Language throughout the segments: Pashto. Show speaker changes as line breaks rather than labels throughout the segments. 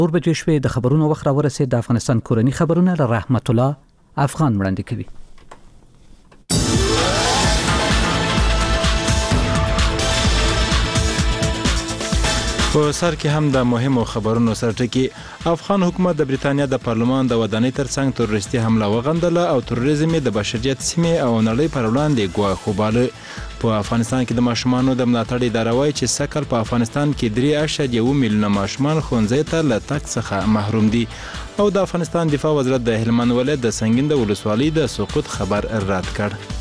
اور بجې شوې د خبرونو وخت راورسېد. د افغانستان کورني خبرونه له رحمت الله افغان وړاندې کوي.
په سر کې هم د مهمو خبرونو سرټکی. افغان حکومت د بریتانیا د پارلمان د ودانۍ ترڅنګ تروریستي حمله وغندله او تروریزم د بشریت سیمې او نړۍ پر وړاندې ګواښ وباله. په افغانستان کې د ماشومانو د ملاتړ اداره وایي چې سږ کال په افغانستان کې 3.1 میلیونه ماشومان ښوونځي ته له تګ څخه محروم دي. او د افغانستان دفاع وزارت د هلمند ولایت د سنګین د ولسوالۍ د سقوط خبر رد کړ.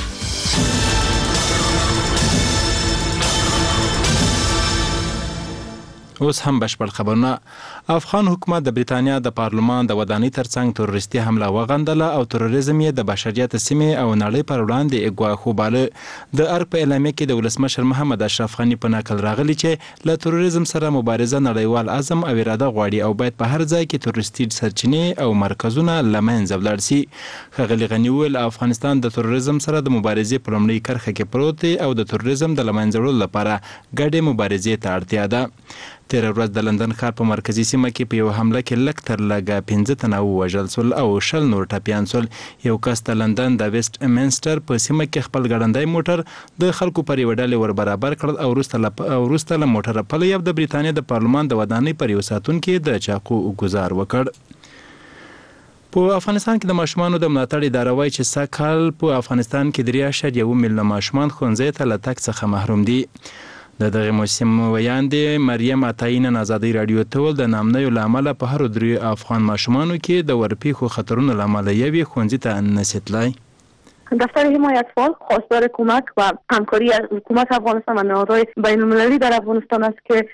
اوس هم بشپړ خبرونه. افغان حکومت د بریتانیا د پارلمان د ودانۍ ترڅنګ تروریستي حمله وغندله او تروریزم یې د بشریت سیمې او نړۍ پر وړاندې ګواښ وباله. د ارګ په اعلامیه کې د ولسمشر محمد اشرف غني په نقل راغلی چې له تروریزم سره مبارزه نړیوال عزم او اراده غواړي او باید په هر ځای کې تروریستي سرچینې او مرکزونه له منځه ولاړ شي. ښاغلي غني وویل افغانستان د تروریزم سره د مبارزې په لومړۍ کرښه کې پروت دی او د تروریزم د له منځه وړلو لپاره ګډې مبارزې ته اړتیا ده. تېره ورځ د لندن ښار په مرکزي سیمه کې په یو حمله کې لږ تر لږه 15 تنه ووژل شول او 20 نور ټپیان شول. یو کس د لندن د ویسټ منسټر په سیمه کې خپل ګړندی موټر د خلکو پر یوه ډلې ور برابر کړل او وروسته له موټره پلی یو د بریتانیا د پارلمان د ودانۍ پر یو ساتونکي د چاقو ګزار وکړ. په افغانستان کې د ماشومانو د ملاتړ اداره وایي چې سږ کال په افغانستان کې 3.1 میلیونه ماشومان ښوونځي ته له تګ څخه محروم دي. د دغه موسم ویاندې مریم عطایي نن ازادۍ راډیو ته وویل د نامنیو له امله په هرو 3 افغان ماشومانو کې د ورپېښو خطرونو له امله یوې ښوونځي ته نشي تللی.
دفتر حمایت فال خواستار کمک و همکاری از حکومت افغانستان و نهادهای بین‌المللی در افغانستان است که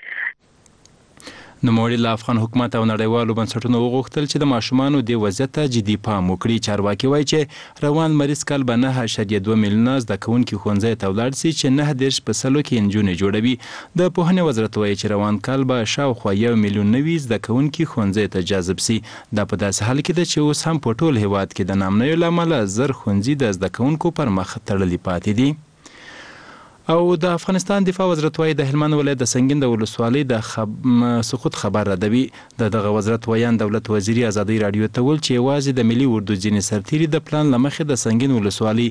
نوموړي له افغان حکومت او نړیوالو بنسټونو وغوښتل چې د ماشومانو د وضعیت ته جدي پام وکړي. چارواکي وایي چې روان مریض کال به 9.2 میلیونه زده کوونکي ښوونځي ته ولاړ شي چې 9.0% کې نجونې جوړوي. د پوهنې وزارت وایي چې روان کال به شاوخوا 1 میلیون نوي زده کوونکي ښوونځي ته جذب شي. دا په داسې حال کې ده چې اوس هم په ټول هیواد کې د نامنیو له امله زر ښوونځي د زده کوونکو پر مخ تړلي پاتې دي. او د افغانستان دفاع وزارت وایي د هلمند ولایت د سنګین د ولسوالۍ د سقوط خبر ردوي. دغه وزارت ویان دولت وزیري ازادۍ راډیو ته ویل چې یوازې د ملي اردو ځینې سرتیري د پلان له مخې د سنګین ولسوالۍ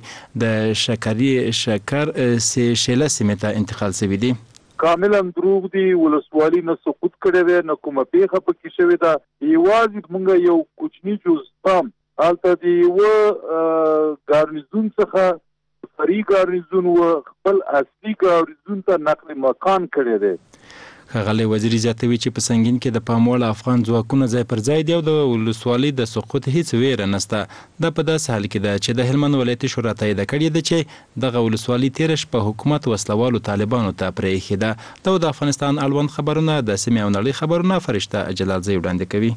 د شکر شیله سیمې ته انتقال شوي دي.
کاملا دروغ دي. ولسوالۍ نه سقوط کړی دی، نه کومه پیښه پکې شوې ده. یوازې موږ یو کوچني جزء هلته د یوه ګارنیزون څخه فری ګارنیزون و خپل اصلي ګارنیزون ته نقل مکان کړی دی.
ښاغلی وزیري زیاتوي چې په سنګین کې د پام وړ افغان ځواکونه ځای پر ځای دي او د ولسوالۍ د سقوط هیڅ ویره نشته. دا په داسې حال کې ده چې د هلمند ولایتي شورا تایید کړې ده چې دغه ولسوالۍ تېره شپه حکومت وسلوالو طالبانو ته پرېښې ده. دا د افغانستان اړوند خبرونه د سیمې او نړۍ خبرونه فرشته جلالزی وړاندې کوي.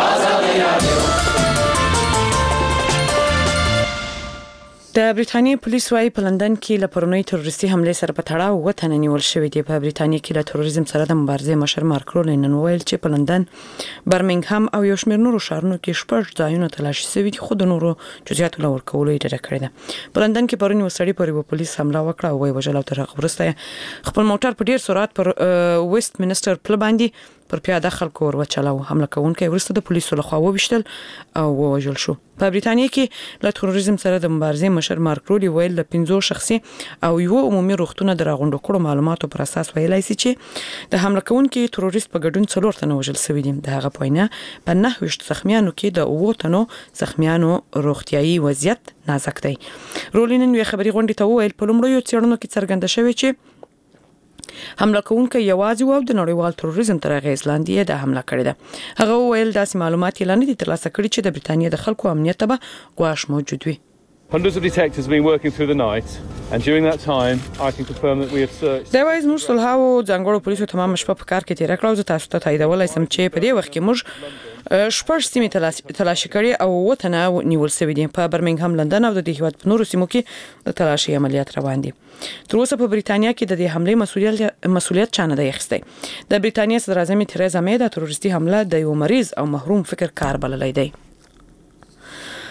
د بریتانیې پولیس وايي په لندن کې له پرونۍ تروریستي حملې سره په تړاو 7 تنه نیول شوي دي. په بریتانیا کې له تروریزم سره د مبارزې مشر مارک رولي نن ویل چې په لندن، برمنګهم او یو شمېر نورو ښارونو کې 6 ځایونه تلاشي شوي دي، خو د نورو جزئیاتو له ورکولو یې ډډه کړې ده. په لندن کې پرون یو سړي پر یو پولیس حمله وکړه او ویې وژل او تر هغه وروسته خپل موټر په ډیر سرعت پر ویسټ منسټر پل باندې پر پیاده خلکو ور وچلاو. حمله کوونکی وروسته د پولیسو لخوا وویشتل او ووژل شو. په بریتانیا کې له تروریزم سره د مبارزې مشر مارک رولي ویل د 15 شخصي او یو عمومي روغتونه د راغونډو کړو معلوماتو پر اساس ویلای شي چې د حمله کوونکي تروریست په ګډون 4 تنه وژل شوي دي. د هغه په وینا په 9 زخمیانو کې د 9 تنو زخمیانو روغتیايي وضعیت نازک دی. رولي نن یو خبري غونډه ته ویل په لومړیو څېړنو کې څرګنده شوی چې حمله کوونکی یوازې و د نړیوال تروریزم تر اغېز لاندې د حمله کړې ده. هغه ویل داسې معلومات یې لاندې ترلاسه کړي چې د بریتانیا د خلکو امنیت ته به ګواښ موجود وي.
Hundreds of detectives have been working through the night and during that time I can confirm that we have searched.
دا وایي موږ سلهاو ځانګړو پولیسو تمام شپه په کار کې تیر کړو. زه تاسو ته تاییدولای سم چې په دې وخت کې موږ 6 سیمې تلاشي کړي او 7 تنه نیول شوي دي. په برمنګهم، لندن او د دې هیواد په نورو سیمو کې د تلاشي عملیات روان دي. تر اوسه په بریتانیا کې د دې حملې مسؤلیت چا نه دی اخیستی. د بریتانیا صدر اعظم تریزا مې د تروریستي حمله د یو مریض او محروم فکر کار بللی دی.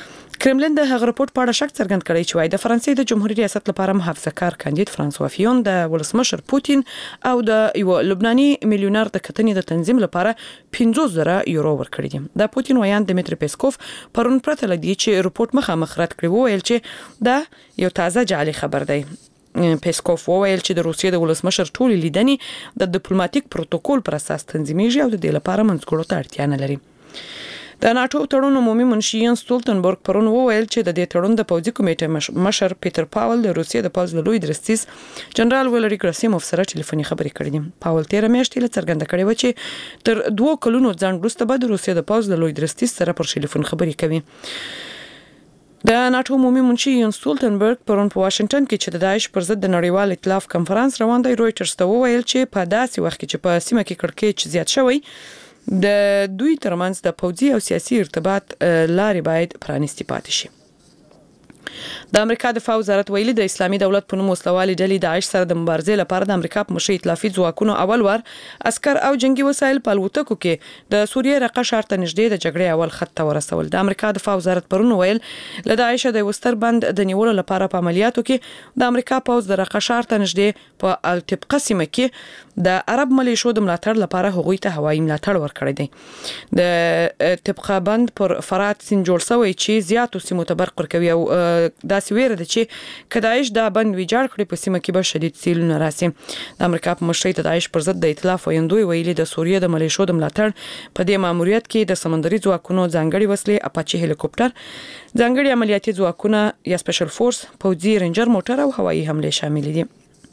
کرملین د هغه رپورت په اړه شک څرګند کړی چې وايي د فرانسې د جمهوریت ریاست لپاره محافظه کار کاندید فرانسوا فیون د ولسمشر پوتین او د یو لبناني میلیونر د کتنې د تنظیم لپاره 50,000 یورو ورکړي دي. د پوتین ویان دمیتری پیسکوف پرون پرته لدی چې رپورت مخامخ رد کړی وو ویل چې دا یو تازه جعلي خبر دی. پیسکوف وویل چې د روسیې د ولسمشر ټول لیدنې د ډیپلوماټیک پروتوکول پر اساس تنظیمېږي او د دې لپاره منځګړو ته اړتیا نه لري. د ناتو تړون عمومي منشي یانس ستولتنبرګ پرون وویل چې د دې تړون د پوځي کمیټې مشر پیټر پاول د روسیې د پوځ له لوی درستیز جنرال ولری ګراسیموف سره ټلیفوني خبرې کړې دي. پاول تیر میاشتې له څرګنده کړې و چې تر 2 کلونو ځان وروسته به د روسیې د پوځ له لوی درستیز سره پر ټلیفون خبرې کوي. د ناتو عمومي منشي یانس ستولتنبرګ پرون په واشنگټن کې چې د داعش پر ضد د نړیوال ائتلاف کنفرانس روان دی رويټرز ته وویل چې په داسې وخت کې چې په سیمه کې کړکېچ زیات شوی د دوی ترمنځ د پوځي او سیاسي ارتباط لارې باید پرانیستي پاتې شي. د امریکا دفاع وزارت ویلي د اسلامي دولت په نوم وسلوالي ډلې داعش سره د مبارزې لپاره د امریکا په مشرۍ ائتلافي ځواکونو اول وار عسكر او جنگي وسایل په الوتکو کې د سوریې رقه ښار ته نږدې د جګړې اول خط ته ورسول. د امریکا دفاع وزارت پرون ویل له داعش د وستر بند د نیولو لپاره په عملیاتو کې د امریکا پوځ د رقه ښار ته نږدې په التبقه سیمه کې د عرب ملیشو د ملاتړ لپاره هغوی ته هوایي ملاتړ ورکړی دی. د تبقه بند پر فرات سین جوړ شوی چې زیاتو سیمو ته برق ورکوي او داسې ویره ده چې کداعش دا بند ویجاړ کړي په سیمه کې به شدید سیلونه راسي. د امریکا په مشرۍ د داعش پر ضد د ائتلاف ویندوی ویلي د سوریې د ملیشو د ملاتړ په دې ماموریت کې د سمندري ځواکونو ځانګړي وسلې اپاچي هلیکوپټر ځانګړي عملیاتي ځواکونه یا سپیشل فورس پوځي رینجر موټر او هوایي حمله شامل دي.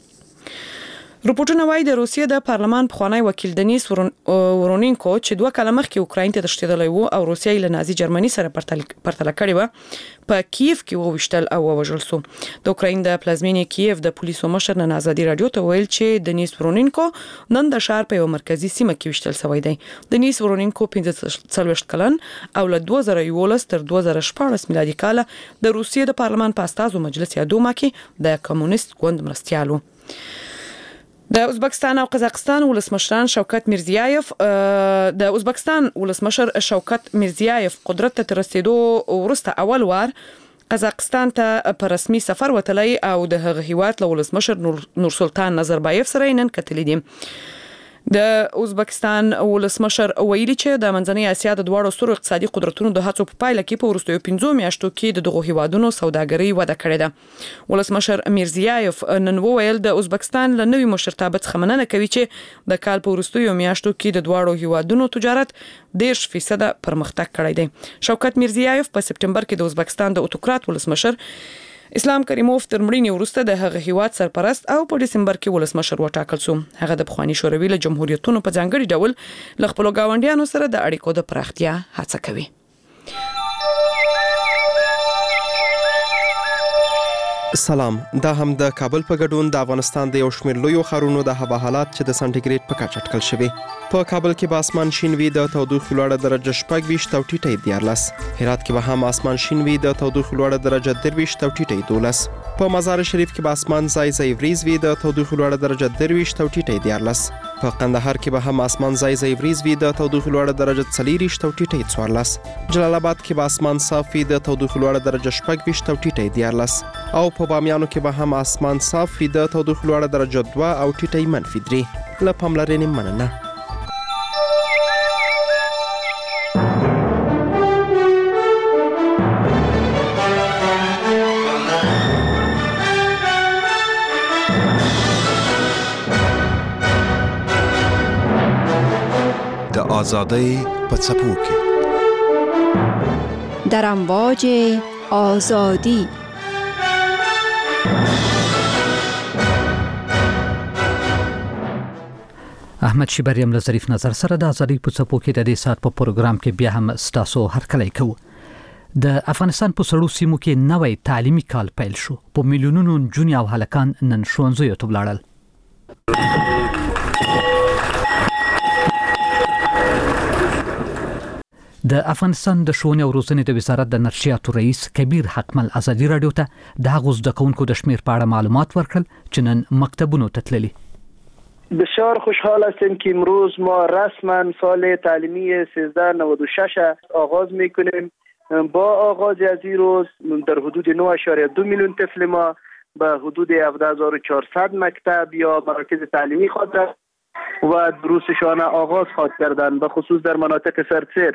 رپورټونه وايي د روسیې د پارلمان پخوانی وکیل دنیس ورونینکو چې 2 کاله مخکې اوکراین ته تښتېدلی وو او روسیې له نازي جرمني سره پرتله کړې وه په کیف کې وویشتل او ووژل شو. د اوکراین د پلازمینې کیف د پولیسو مشر نن ازادي رادیو ته ویل چې دنیس ورونینکو نن د ښار په یو مرکزی سیمه کې وشتل شوی دی. دنیس ورونینکو 45 کلن او له 2011 تر 2014 میلادي کال د روسیې د پارلمان په استازو مجلس یا دوما کې د کمونیست ګوند مرستیال و. د ازبکستان او قزاقستان ولسمشران شوکت میرزیایف د ازبکستان ولسمشر شوکت میرزیایف قدرت ته رسیدو ورسته اول وار قزاقستان ته په رسمي سفر وتلی او د هغه هیواد له ولسمشر نورسلطان نظربایف سره نن کتلی دي. د ازبکستان ولسمشر ویلي چې د منځنۍ اسیا د دوړو سترو اقتصادي قدرتونو د هڅو په پایله کې په وروستیو 15 میاشتو کې دغه هیوادونو سوداګري وده کړې ده. ولسمشر میرزیایف نن وویل د ازبکستان له نوي مشرتابه څخه مننه کوي چې د کال په وروستیو میاشتو کې د دوړو هیوادونو تجارت 10% پرمختګ کړی دی. شوکت میرزیایف په سپټمبر کې د ازبکستان د اوتوکرات ولسمشر اسلام کریموف تر مړینې وروسته د هغه هیواد سرپرست او په دسمبر کې ولسمشر وټاکل شو. هغه د پخوانی شوروي له جمهوریتونو په ځانګړي ډول له خپل گاونډیانو سره د اړیکو د پراختیا هڅه کوي.
سلام، دا هم د کابل په ګډون د افغانستان د یو شمېر لویو ښارونو د هوا حالات چې د سانټیګریډ په کچه اټکل شوي. په کابل کې به اسمان شین وي، د تودوخې لوړه درجه 26 او ټیټه 14. هرات کې به هم اسمان شین وي، د تودوخې لوړه درجه 23 او ټیټه 12. په مزار شریف کې به اسمان ځای ځای وریځ وي، د تودوخې لوړه درجه 23 او ټیټه 14. په قندهار کې به هم اسمان ځای ځای وریځ وي، د تودوخې لوړه درجه 24 او ټیټه 14. جلال آباد کې به اسمان صاف وي، د تودوخې لوړه درجه 26 او ټیټه 14. او په بامیانو کې به هم اسمان صاف وي، د تودوخې لوړه درجه 2 او ټیټه -3. له پاملرنې مننه.
د آزادۍ په څپو کې
در امواج آزادی
احمد شیبریم له ظریف نظر سره د آزادۍ په څپو کې د دې سات په پروګرام کې بیا هم ستاسو هرکلی کوو. د افغانستان په سړو سیمو کې نوی تعلیمي کال پیل شو. په میلیونونو نجونې او هلکان نن ښوونځیو ته ولاړل. د افغانستان د ښوونې او روزنې د وزارت د نشریاتو رئیس کبیر حقمل ازادي رادیو ته د هغو زده کوونکو د شمیر په اړه معلومات ورکړل چې نن مکتبونو ته تللي.
بسیار خوشحال هستیم که امروز ما رسما سال تعلیمی 1396 آغاز میکنیم با آغاز از این روز در حدود 9.2 میلیون طفل ما به حدود 17400 مکتب یا مراکز تعلیمی خواهد و دروسشان آغاز خواهد کردن، به خصوص در مناطق سرسیر.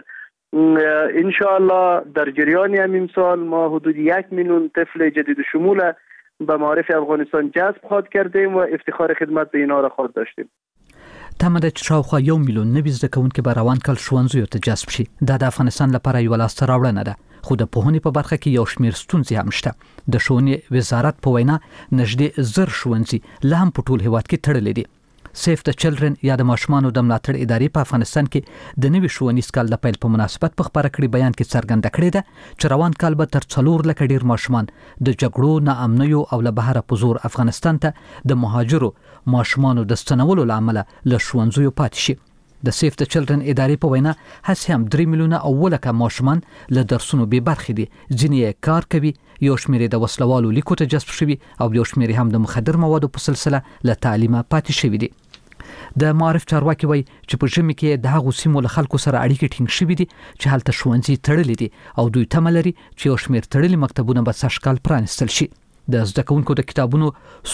انشاءالله در جریان همین سال ما حدود 1 میلیون طفل جدید شمول به معارف افغانستان جذب خواهد کردیم و افتخار خدمت به اینا را خواهد داشتیم.
تمه ده چې شاوخوا 1 میلیون نوي زده کوونکي به روان کال ښوونځیو ته جذب شي. دا د افغانستان لپاره یوه لاسته راوړنه ده، خو د پوهنې په برخه کې یو شمېر ستونزې هم شته. د ښوونې وزارت په وینا نږدې 1000 ښوونځي لا هم په ټول هیواد کې تړلي دي. سیف د چلډرن یا د ماشومانو د ملاتړ ادارې په افغانستان کې د نوي ښوونیز کال د پیل په مناسبت په خبره کړي بیان کې څرګنده کړې ده چې روان کال به تر 4 لکه ډیر ماشومان د جګړو، ناامنیو او له بهره په زور افغانستان ته د مهاجرو ماشومانو د ستنولو لامل له ښوونځیو پاتې شي. د سیف د چلډرن ادارې په وینا هڅې هم 3 میلیونه او لکه ماشومان له درسونو بې برخې دي، ځینې یې کار کوي، یو شمېر د وسلوالو لیکو ته جذب شوي او یو شمېر هم د مخدر موادو په سلسله له تعلیمه پاتې شوي دي. د معارف چارواکي وایي چې په ژمي کې د هغو سیمو له خلکو سره اړیکې ټینګ شوي دي چې هلته ښوونځي تړلي دي او دوی تمه لري چې یو شمېر تړلي مکتبونه به سږ کال پرانیستل شي. د زده کوونکو د کتابونو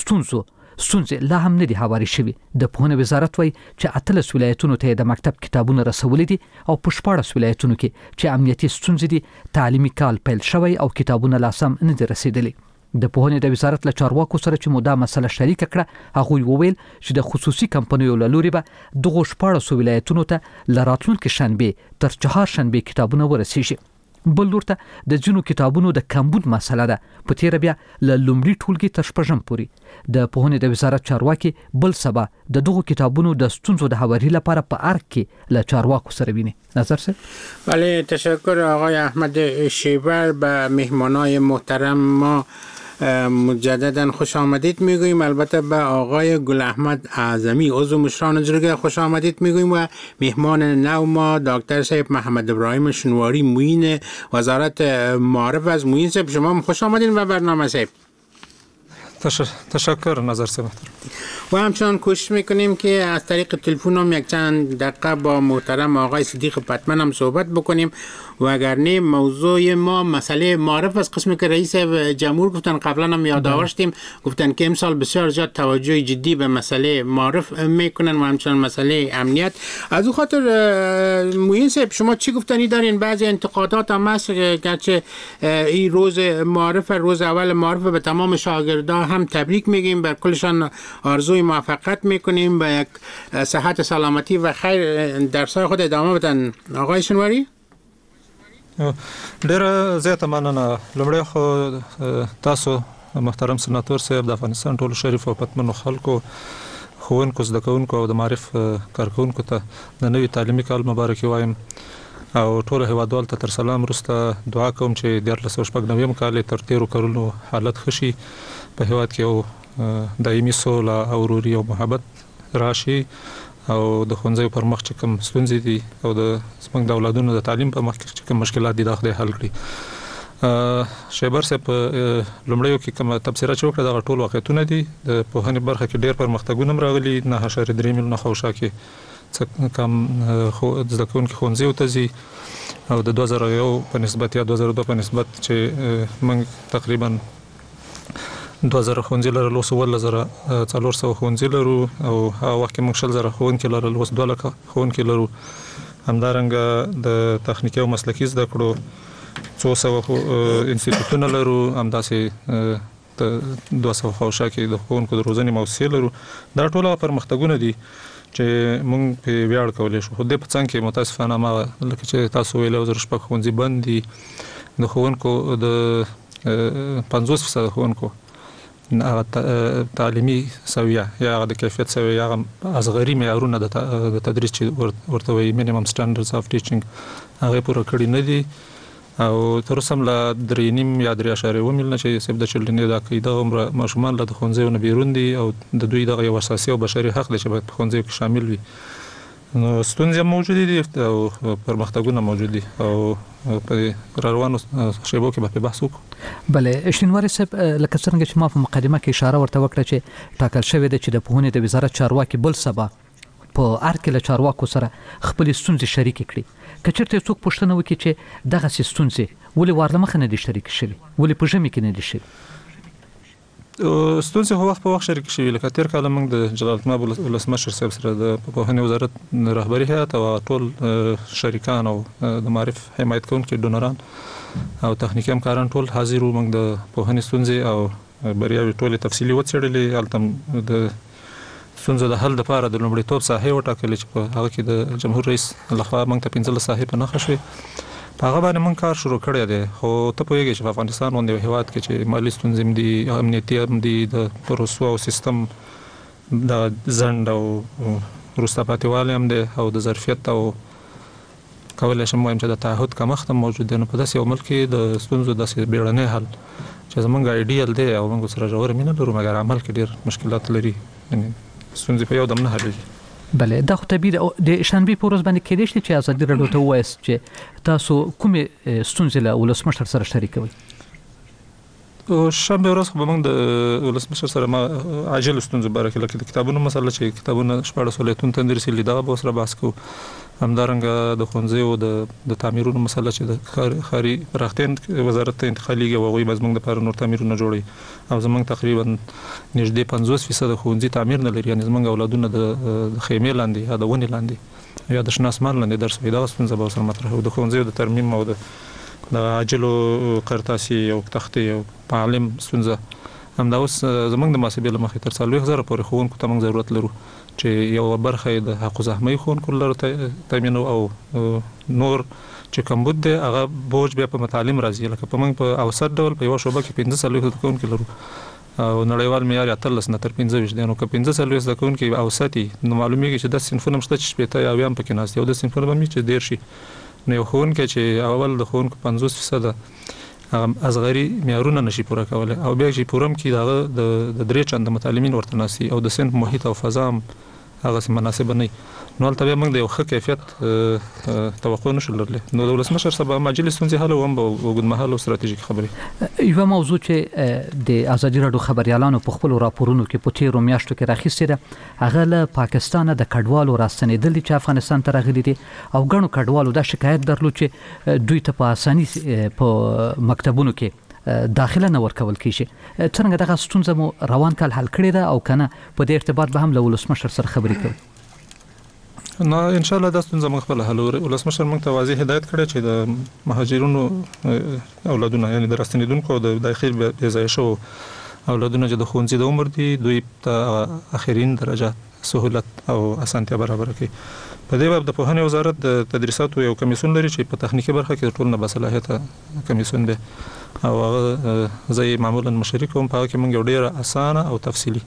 ستونزې لا هم نه دي هوارې شوي. د پوهنې وزارت وایي چې 18 ولایتونو ته د مکتب کتابونه رسولي دي او په 14 ولایتونو کې چې امنیتي ستونزې دي تعلیمي کال پیل شوی او کتابونه لا سم نه دي رسیدلي. د پوهنې د وزارت له چارواکو سره چې مودا مسله شریک کړه، هغه وویل چې د خصوصي کمپنیو له لوري به دغه 14 ولایتونو ته له راتلونکي شنبه تر 4 شنبه کتابونه ورسیږي. بل لورته د جنو کتابونو د کمبود مسله ده. په تیر بیا له لومړي ټولګي تر شپږم پورې د پوهنې د وزارت چارواکي بل سبا د دغه کتابونو د ستونزو د هواري لپاره په ارګ کې له چارواکو سره ویني. نظر سه.
بله، تشکر آقای احمد شیبر. به مهمانای محترم ما مجددا خوش آمدید میگوییم. البته به آقای گل احمد اعظمی عضو مشران جرگه خوش آمدید میگوییم و مهمان نو ما دکتر صاحب محمد ابراهیم شنواری معین وزارت معارف از معین صاحب. شما خوش آمدید به برنامه صاحب.
تشکر نظر صاحب.
و همچنان کوشش میکنیم که از طریق تلفن هم یک چند دقیقه با محترم آقای صدیق پتمن هم صحبت بکنیم و اگر نه موضوع ما مسئله معارف از قسمی که رئیس جمهور گفتن قبلا هم یادآوردیم، گفتن که امسال بسیار زیاد توجه جدی به مسئله معارف میکنن و همچنان مسئله امنیت. از اون خاطر معین صاحب شما چی گفتنی دارین؟ بعضی انتقادات هم هست گرچه این روز معارف، روز اول معارف به تمام شاگردان هم تبریک میگیم، بر کلشان آرزوی موفقیت میکنیم، به یک صحت سلامتی و خیر درسای خود ادامه بدن. آقای شنواری؟
ډیره زیاته مننه. لومړی خو تاسو محترم سناتور صاحب د افغانستان ټولو شریف او پتمنو خلکو، ښوونکو، زده کوونکو او د معارف کارکوونکو ته د نوي تعلیمي کال مبارکي وایم او ټولو هیوادوالو ته تر سلام وروسته دعا کوم چې 1496 کال تر تیرو کلونو حالت ښه شي، په هیواد کې یو دایمي سوله او وروري او محبت راشي او د ښوونځیو پر مخ چې کوم ستونزې دي او د زموږ د اولادونو د تعلیم په مخ کې چې کوم مشکلات دي دا خدای حل کړي. شیبر صاحب لومړیو کې کوم تبصره چې وکړه دا ټول واقعیتونه دي. د پوهنې برخه کې ډېر پرمختګونه راغلي، 9.3 میلیونه خواوشا کې کم زده کوونکي ښوونځیو ته ځي او د 2001 په نسبت یا 2002 په نسبت چې موږ تقریبا 2000 ښوونځي لرل، اوس 1400 ښوونځي لرو او هغه وخت کې موږ 10000 ښوونکي لرل، اوس 2 لکه ښوونکي لرو. همدارنګه د تخنیکي او مسلکي زده کړو 200 انسټیټوټونه لرو، همداسې 200 خواوشا کې د ښوونکو د روزنې موسسې لرو. دا ټول پرمختګونه دي چې موږ په ویاړ کولای شو. خو د په څنګ کې متاسفانه ما لکه چې تاسو ویلو 2006 ښوونځي بند دي، د ښوونکو د 50% ښوونکو تعلیمي سویه یا د کیفیت سویه یا اصغري معیارونه د تدریس چې ورته وایي مینیمم سټانډرډز اف ټیچینګ هغه پوره کړی نه دي او تر اوسه هم له 3.5 یا 3.1 میلیونه چې سیف د چلډرن دا کوي دغه ماشومان له ښوونځیو نه بیرون دي او د دوی دغه یو اساسي او بشري حق دی چې باید په ښوونځیو کې شامل وي. نو ستونزې موجود دي او پرمختګونه موجود دي او په روانو شیبو کې به بحث وکړو.
بله شینواری صاحب، لکه څنګه چې ما په مقدمه کې اشاره ورته وکړه چې ټاکل شوې ده چې د پوهنې د وزارت چارواکي بل سبا په هر کې له چارواکو سره خپل ستونزې شریک کړي. کچرته څوک پوښتنه وکړي چې دغه ستونزې ولې ورلمخ نه دي شریک شوي، ولې په ژمي کې نه دي شوي؟
ستونزې خو وخت په وخت شریک شوي. لکه تیر کال موږ د جلال المآب ولسمشر صاحب سره د پوهنې وزارت رهبري هیئت او ټول شریکان او د معرف حمایت کوونکي ډونران او تخنیکي همکاران ټول حاضر وو. موږ د پوهنې ستونزې او بریاوې ټولې تفصیلي وڅېړلې. هلته د ستونزو د حل لپاره د لومړیتوب ساحې وټاکلې چې په هغه کې د جمهور رئیس لخوا موږ ته 15 ساحې په نښه شوې. په هغه باندې موږ کار شروع کړی دی. خو ته پوهېږې چې په افغانستان باندې یو هېواد کې چې مالي ستونزې هم دي، امنیتي هم دي، د پروسو او سیستم د ځنډ او وروسته پاتې والی هم دی، او د ظرفیت او کولی شم وایم چې د تعهد کمښت هم موجود دی. نو په داسې یو ملک کې د ستونزو داسې بیړنی حل چې زموږ ایډیل دی او موږ سره ژوره مینه لرو، مګر عمل کې ډېر مشکلات لري، یعنې ستونزې په یو دم نه حلېږي.
بله، دا خو طبیعي ده. د شنبې په ورځ باندې کېدای شي چې ازادي راډیو ته ووایاست چې تاسو کومې ستونزې له ولسمشر سره شریکوئ؟
شنبه ورځ خو به موږ د ولسمشر سره عاجل ستونزو باره کې، لکه د کتابونو مسله چې کتابونه 14 ولایتونو ته رسېدلي، دغه به ورسره بحث کوو. همدارنګه د ښوونځیو د تعمیرونو مسله چې د ښاري پراختیا وزارت ته انتقالېږي او هغوی به زموږ دپاره نور تعمیرونه جوړوي. او زموږ تقریبا نږدې 50% ښوونځي تعمیر نه لري، یعنې زموږ اولادونه د خیمې لاندې یا د ونې لاندې یا د شنه اسمان لاندې درس وایي. دغه ستونزه به ورسره مطرح وي. د ښوونځیو د ترمیم او د عاجلو قرطاسي او تختې او معلم ستونزه همدا اوس زموږ د محاسبې له مخې تر 40,000 پورې ښوونکو ته موږ ضرورت لرو چې یو برخه یې د حق الزحمه ښوونکو لپاره تامینو، او نور چې کمبود دی هغه بوج بیا په متعلم راځي. لکه په موږ په اوسط ډول په یوه شعبه کې 15 زده کوونکي لرو او نړیوال معیار 13 نه تر 15 دی. نو که 15 زده کوونکي اوسطي، نو معلومیږي چې د صنفونه شته چې 80 یا 90 پکې ناست دي، او د صنفونه به چې 10 شي. نو یو ښوونکی چې اول د ښوونکو 50% اصغري معیارونه نشي پوره کولی، او بیا چې پوره هم کړي هغه د 3 چنده متعلمین ورته ناستي، او د صنف محیط او فضا هم هغسې مناسبه نه وي. نو هلته بیا موږ د یو ښه کیفیت توقع نشو لرلی. نو د ولسمشر صاحب هم عاجلې ستونزې حل او هم به اوږدمهاله او ستراتیژیکې خبرې.
یوه موضوع چې د ازادي راډیو خبریالانو په خپلو راپورونو کې په تېرو میاشتو کې راخیستې ده، هغه له پاکستانه د کډوالو راستنېدل دي چې افغانستان ته راغلي دي، او ګڼو کډوالو دا شکایت درلود چې دوی ته په اساني په مکتبونو کې داخله نه ورکول کیږي. څنګه دغه ستونزه مو روان کال حل کړې ده، او کنه په دې ارتباط به هم له ولسمشر سره خبرې کوي؟
نو ان شاء الله دا ستونزه موږ خپل حل ورکړو. ولسمشر موږ ته واضح هدایت کړی چې د مهاجرونو اولادونه، یعنې د راستنېدونکو او د داخل بې ځایه شوو اولادونه چې د ښوونځي د عمر دي، دوی ته اخرین درجه سهولت او اسانتیا برابره کړي. په دې باب د پوهنې وزارت د تدریساتو یو کمیسیون لري چې په تخنیکي برخه کې د ټول نه باصلاحیته کمیسیون دی، او هغه زه یې معمولا مشري کوم. په هغه کې موږ یو ډېره اسانه او تفصیلي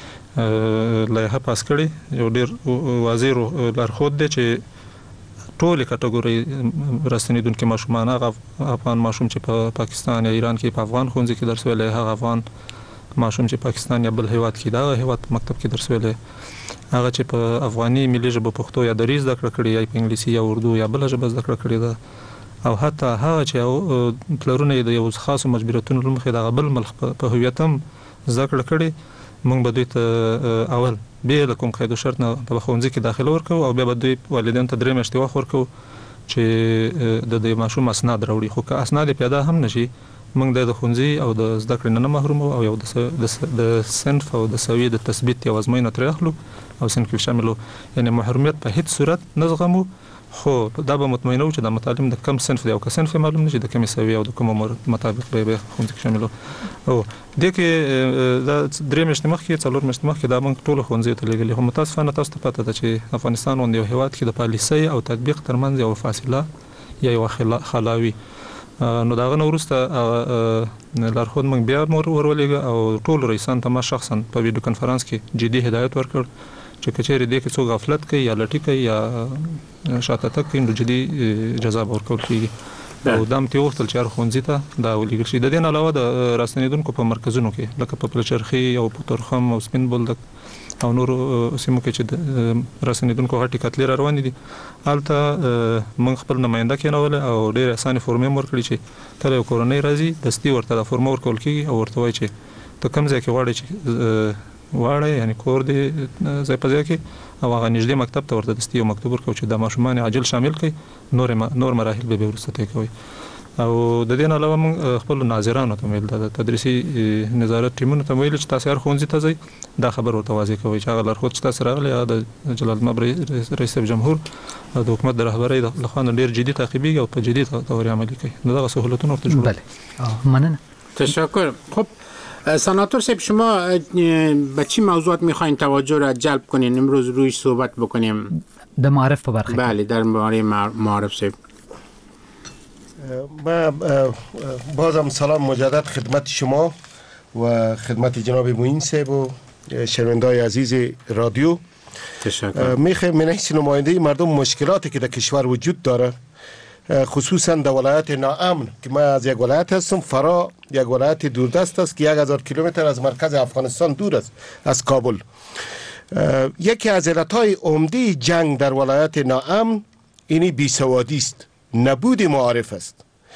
لایحه پاس کړې، یو ډېر واضح لارښود دی چې ټولې کټګورۍ راستنېدونکي ماشومان، هغه افغان ماشوم چې په پاکستان یا ایران کې په افغان ښوونځي کې درس ویلی، هغه افغان ماشوم چې پاکستان یا بل هیواد کې دغه هیواد په مکتب کې درس ویلی، هغه چې په افغاني ملي ژبه پښتو یا دري زده کړه کړې، یا په انګلیسي یا اردو یا بله ژبه زده کړه کړې ده، او حتی هغه چې پلرونه یې د یو خاصو مجبوریتونو له مخې دغه بل ملک په هویت هم زده کړه کړې، موږ به دوی ته اول بیا د کوم قید و شرط نه په ښوونځي کې داخله ورکوو، او بیا به دوی والدینو ته 3 میاشتې وخت ورکوو چې د ماشوم اسناد راوړي. خو که اسناد پیدا هم نشي، موږ د ښوونځي او د زده کړې نه محرومو، او یو د صنف او د سویې د تثبیت یو ازموینه ترې اخلو او صنف کې شاملو. یعنې محرومیت په هیڅ صورت نه زغمو، خو دا به مطمئنه وو چې د متعلم د کم صنف دی، او که صنف معلوم نه شي د کمې سویې او د کوم عمر مطابق به ښوونځي کې شاملو. او دې کې دا 3 میاشتې مخکې 4 میاشتې مخکې دا موږ ټولو ښوونځیو ته لېږلي. خو متاسفانه تاسو ته پته ده چې افغانستان غوندې یو هېواد کې د پالیسۍ او تطبیق ترمنځ یو فاصله یا یو خلا وي. نو د هغه نه وروسته لارښود موږ بیا ورولېږه، او ټولو رئیسانو ته ما شخصا په ویډیو کنفرانس کې جدي هدایت ورکړ چې که چېرې دې کې څوک غفلت کوي یا لټي کوي یا شاته تګ کوي، نو جدي جزا به ورکول کېږي. او دا هم ترې وغوښتل چې هر ښوونځي ته دا ولېږل شي. د دې نه علاوه د راستنېدونکو په مرکزونو کې، لکه په پلچرخي او په تورخم او سپین بولدک او نورو سیمو کې چې د راستنېدونکو غټې کتلې را روانې دي، هلته موږ خپل نماینده کېنولی او ډېرې اسانې فورمې هم ورکړي چې کله یو کورنۍ راځي دستي ورته دا فورمه ورکول کېږي او ورته وایي چې ته کوم ځای کې غواړې چې واړه یعنی کور دی ځای په ځای کې او هغه نږدې مکتب ته ورته دستي یو مکتوب ورکړو چې د ماشومان عاجل شامل کړي نور مراحل به ورسته کوي او د دې نه علاوه موږ خپل ناظرانو ته ویل د تدریسي نظارت ټیمونو ته ویل چې تاسو هر ښوونځي ته ځئ دا خبر ورته واضح کوي چې هغه لارښود چې تاسو راغلي یا د جلال المب رئیس جمهور او د حکومت د رهبرۍ لخوا ډیر جدي تعقیبي او په جدي تور عملي کوي نو دا سهولتونه ورته جوړ
بله مننه
تشکر. خب سناتور صاحب شما به چی موضوعات میخواین توجه را جلب کنین امروز رویش صحبت بکنیم؟
در معارف په برخه.
بله در معارف صاحب.
بازم سلام مجدد خدمت شما و خدمت جناب معین صاحب و شنونده‌های عزیز رادیو.
تشکر.
میخوایم من حیث نماینده مردم مشکلاتی که در کشور وجود داره خصوصا در ولایت ناامن که من از یک ولایت هستم، فرا یک ولایت دوردست است که 1000 کیلومتر از مرکز افغانستان دور است از کابل. یکی از علتهای عمده جنگ در ولایت ناامن اینی بیسوادی است، نبود معارف است.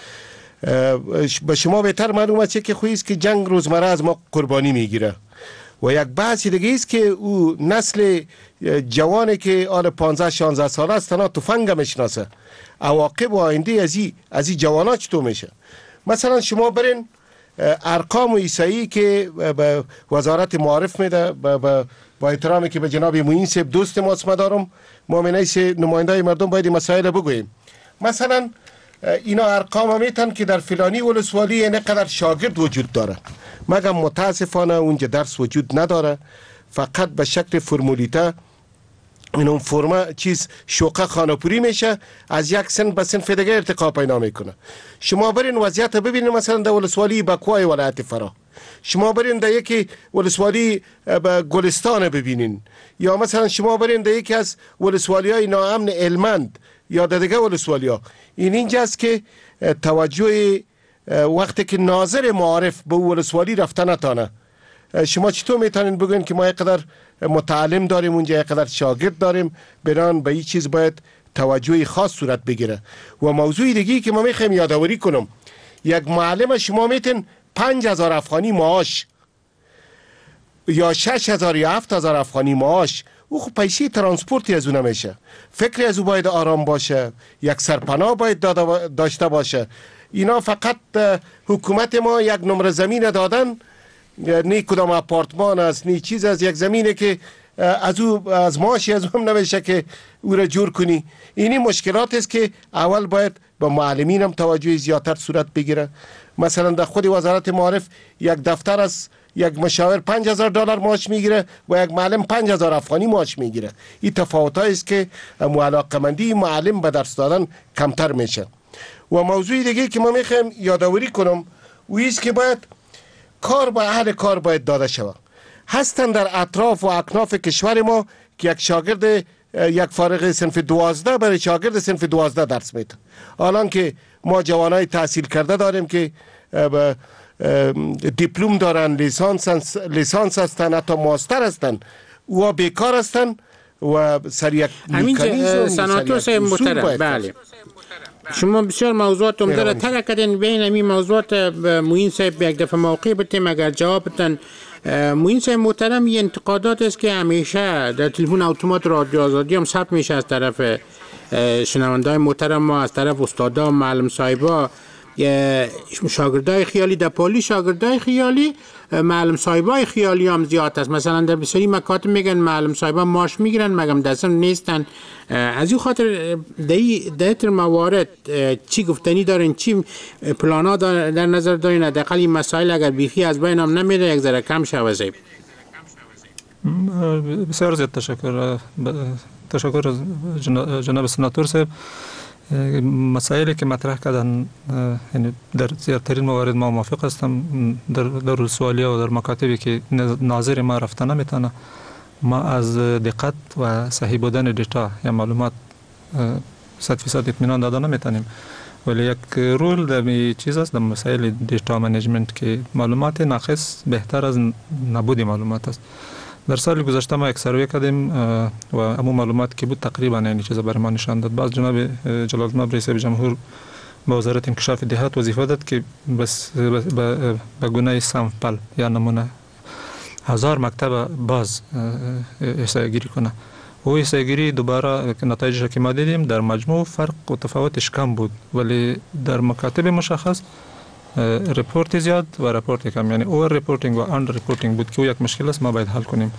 به شما بهتر معلوم است که خویست که جنگ روزمره از ما قربانی میگیره و یک بحث دیگه است که او نسل جوانی که آل 15-16 ساله است تنها تفنگ میشناسه، عواقب و آینده از این جوانا چطور میشه؟ مثلا شما برین ارقام و ایسایی که به وزارت معارف میده با احترامی که به جناب معین صاحب دوست ماست مدارم ما من حیث نماینده مردم باید مسائل بگوییم. مثلا اینا ارقام میتن که در فلانی ولسوالی اینقدر شاگرد وجود داره، مگم متاسفانه اونجا درس وجود نداره، فقط به شکل فرمولیته این اون فرما چیز شوقه خانه‌پوری میشه، از یک سن به سن دیگه ارتقا پیدا میکنه. شما برین وضعیت ببینید مثلا در ولسوالی بکوای ولایت فرا، شما برین در یکی ولسوالی گلستان ببینین، یا مثلا شما برین در یکی از ولسوالی های ناامن علمند یا در دیگه ولسوالی ها. اینجاست که توجه وقتی که ناظر معارف به ولسوالی رفته نتانه، شما چطور میتونین بگوین که ما اینقدر متعلم داریم اونجا، اینقدر شاگرد داریم، بران به این چیز باید توجه خاص صورت بگیره. و موضوع دیگه که ما میخوایم یادآوری کنم، یک معلم شما میتون 5000 افغانی معاش یا 6000 یا 7000 افغانی معاش، او خب پیسه ترانسپورتی از اون نمیشه، فکری از او باید آرام باشه، یک سرپناه باید داشته باشه. اینا فقط حکومت ما یک نمره زمین دادن، نی کدام آپارتمان است نی چیز از یک زمینه که از معاشی از هم نمیشه که او را جور کنی. اینی مشکلات است که اول باید به معلمین هم توجه زیادتر صورت بگیره. مثلا در خود وزارت معارف یک دفتر از یک مشاور 5000 دلار معاش میگیره و یک معلم 5000 افغانی معاش میگیره. این تفاوتایی است که علاقه‌مندی معلم به درس دادن کمتر میشه. و موضوع دیگه که ما میخوایم یادآوری کنم و است که باید کار به اهل کار باید داده شود. هستند در اطراف و اکناف کشور ما که یک شاگرد یک فارغ صنف 12 برای شاگرد صنف 12 درس میده. الان که ما جوانای تحصیل کرده داریم که دیپلم دارن، لیسانس هستن، حتی ماستر هستن، و بیکار هستن و سر یک
میکانیزم سناتور صاحب محترم. بله شما بسیار موضوعات عمده تر کردین. بین همین موضوعات معین صاحب یک دفعه موقع بتیم اگر جواب بدن. معین صاحب محترم، این انتقادات است که همیشه در تلفن اتومات رادیو آزادی هم ثبت میشه از طرف شنونده‌های محترم ما، از طرف استادا، معلم صاحبا، شاگردای خیالی در پلی، شاگردای خیالی، معلم صاحبای خیالی هم زیاد است. مثلا در بسیاری مکاتب میگن معلم صاحبا معاش میگیرن مگم دستم نیستن. از این خاطر در موارد چی گفتنی دارین، چی پلانا در نظر دارین؟ حداقل این مسائل اگر بیخی از بین هم نمیره یک ذره کم شوه. زیب
بسیار زیاد تشکر جناب سناتور صاحب. مسائلی که مطرح کردن یعنی در زیادترین موارد ما موافق هستم. در ولسوالی و در مکاتبی که ناظر ما رفته نمیتونه، ما از دقت و صحیح بودن دیتا یا معلومات 100% اطمینان داده نمیتونیم، ولی یک رول در چیز است در مسائل دیتا منیجمنت که معلومات ناقص بهتر از نبود معلومات است. در سال گذشته ما یک سروی کردیم و همون معلومات که بود تقریبا این چیزا برای ما نشان داد. باز جناب جلال المب رئیس جمهور به وزارت انکشاف دهات وظیفه داد که بس به گونه سامپل یا نمونه 1000 مکتب باز احصایه‌گیری کنه. و احصایه‌گیری دوباره نتایجش که ما دیدیم در مجموع فرق و تفاوتش کم بود، ولی در مکاتب مشخص رپورت زیاد و رپورت کم، یعنی اوور رپورتینگ و اندر رپورتینگ بود که یک مشکل است ما باید حل کنیم.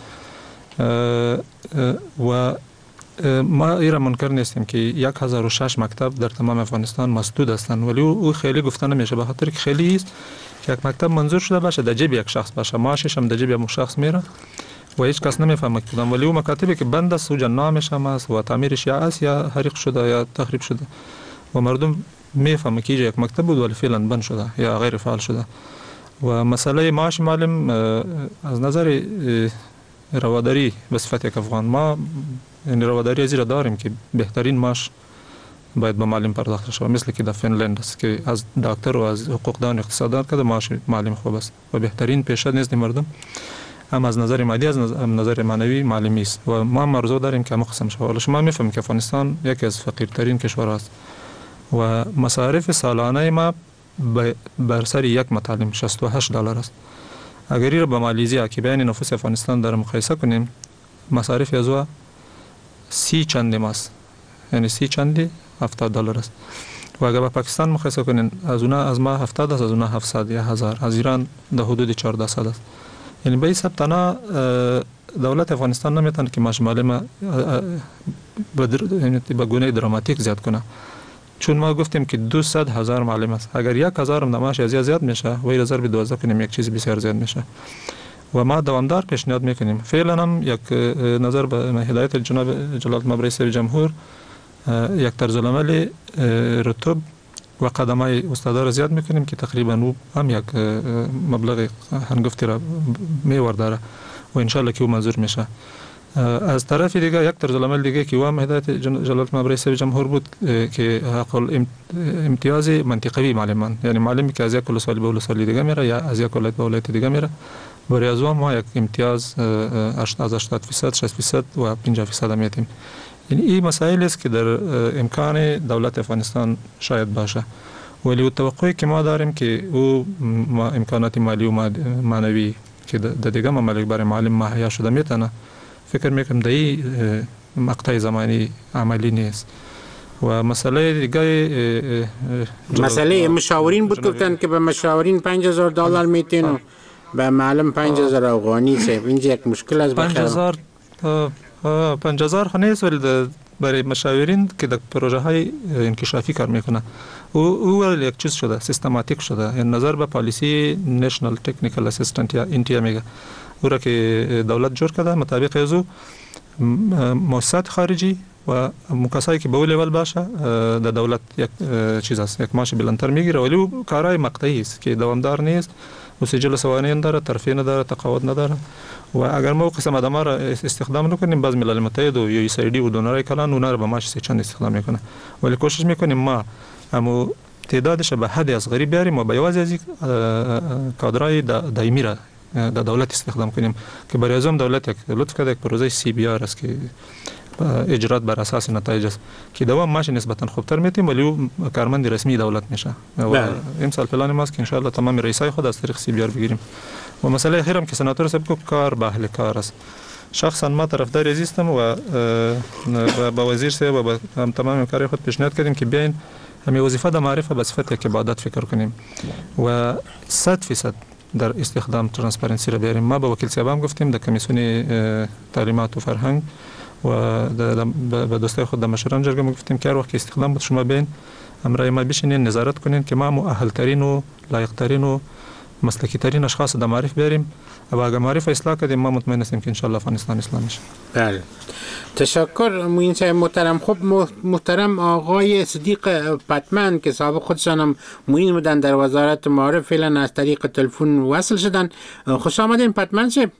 و ما ایرا منکر نیستیم که 1006 مکتب در تمام افغانستان مسدود هستند، ولی او خیلی گفته نمیشه، به خاطر که خیلی است که یک مکتب منظور شده باشه در جیب یک شخص باشه، معاشش هم در جیب یک شخص میره و هیچ کس نمیفهمه کدام، ولی او مکاتبی که بند است و جنامش هم است و تعمیرش یا است یا حریق شده یا تخریب شده و مردم میفهمه که یک مکتب بود ولی فعلا بند شده یا غیر فعال شده. و مسئله معاش معلم از نظر رواداری به صفت یک افغان ما یعنی رواداری ازی را داریم که بهترین معاش باید به معلم پرداخته شود، مثل که در فنلند است که از دکتر و از حقوقدان اقتصاددان که معاش معلم خوب است و بهترین پیشه نزد مردم هم از نظر مادی از نظر معنوی معلمی است و ما مرزو داریم که مقسم شود. شما میفهمید که افغانستان یکی از فقیرترین کشورها است و مصارف سالانه ما بر سر یک متعلم $68 است. اگر این را با مالیزیا که بین نفوس افغانستان در مقایسه کنیم مصارف از او 30 چندی است، یعنی 30 چندی $70 است. و اگر با پاکستان مقایسه کنیم از اونها از ما 70 است، از اونها 700 یا 1000، از ایران در حدود 1400 است. یعنی به حساب تنها دولت افغانستان نمیتونه که معاش معلم به گونه دراماتیک زیاد کنه، چون ما گفتیم که 200,000 معلم است. اگر 1000 هم معاش از زیاد میشه و 1012 کنیم یک چیز بسیار زیاد میشه و ما دوامدار پیشنهاد میکنیم. فعلا هم یک نظر به هدایت جناب جلالت مبرای صدر جمهور یک طرز العمل رتب و قدمای استادا را زیاد میکنیم که تقریبا او هم یک مبلغ هنگفتی را میور داره و انشالله که او منظور میشه. از طرف دیگه یک طرز العمل دیگه که او هم هدایت جلالت مبرای صدر جمهور بود که حق امتیاز منطقوی معلمان، یعنی معلمی که از یک ولسوالی به ولسوالی دیگه میره یا از یک ولایت به ولایت دیگه میره، برای از او ما یک امتیاز از 80%، 60% و 50% میتیم. یعنی این مسائل است که در امکان دولت افغانستان شاید باشه، ولی توقعی که ما داریم که او امکانات مالی و معنوی که در دیگه ممالک برای معلم مهیا شده میتونه، فکر میکنم در این مقطع زمانی عملی نیست. و مسئله دیگه
مسئله مشاورین بود، گفتن که به مشاورین $5,000 میتین و به معلم 5,000 افغانی صاحب، اینجا یک مشکل است.
5000 خانه ولی برای مشاورین که در پروژه های انکشافی کار میکنه او یک چیز شده، سیستماتیک شده، یعنی نظر به پالیسی نشنال تکنیکال اسیستنت یا انتیا میگه، او را که دولت جور کرده مطابق از او مؤسسات خارجی و مکاسایی که به اول لیول باشه در دولت یک چیز است، یک معاش بلندتر میگیره، ولی او کارهای مقطعی است که دوامدار نیست و سجل سوانه نداره، ترفیع نداره، تقاعد نداره. و اگر ما قسم آدما را استخدام نکنیم باز ملل متحد و یو اس ای دی و دونرای کلان اونها را به معاش چند استخدام میکنه، ولی کوشش میکنیم ما همو تعدادش به حد از غریب بیاریم و به یوازې از کادرای دایمی را در دولت استخدام کنیم که برای ازم دولت یک لطف کرده یک پروژه سی بی آر است که اجرات بر اساس نتایج است که دوام معاش نسبتا خوبتر میتیم، ولی او کارمند رسمی دولت میشه و امسال پلان ماست که ان شاء الله تمام رئیسای خود از طریق سی بی آر بگیریم. و مسئله اخیرم که سناتور صاحب گفت کار به اهل کار است، شخصا ما طرفدار ازیستم و با وزیر صاحب و با تمام کاری خود پیشنهاد کردیم که بیاین همین وظیفه د معرفه به صفت یک عبادت فکر کنیم و 100% در استخدام ترانسپرنسی را بیاریم. ما با وکیل صاحب هم گفتیم در کمیسیون تعلیمات و فرهنگ و به دوستای خود در مشوران جرگه گفتیم که هر وقت استخدام بود شما بیاین امرای ما بشینین نظارت کنین که ما مؤهل ترین و لایق ترین و مسلکی ترین اشخاص در معرف بیاریم و اگر معرف اصلاح کردیم ما مطمئن هستیم که ان شاء الله افغانستان اسلام میشه.
بله تشکر معین صاحب محترم. خب محترم آقای صدیق پتمن که سابق خودشان هم معین بودن در وزارت معارف فعلا از طریق تلفن وصل شدن. خوش آمدین پتمن صاحب.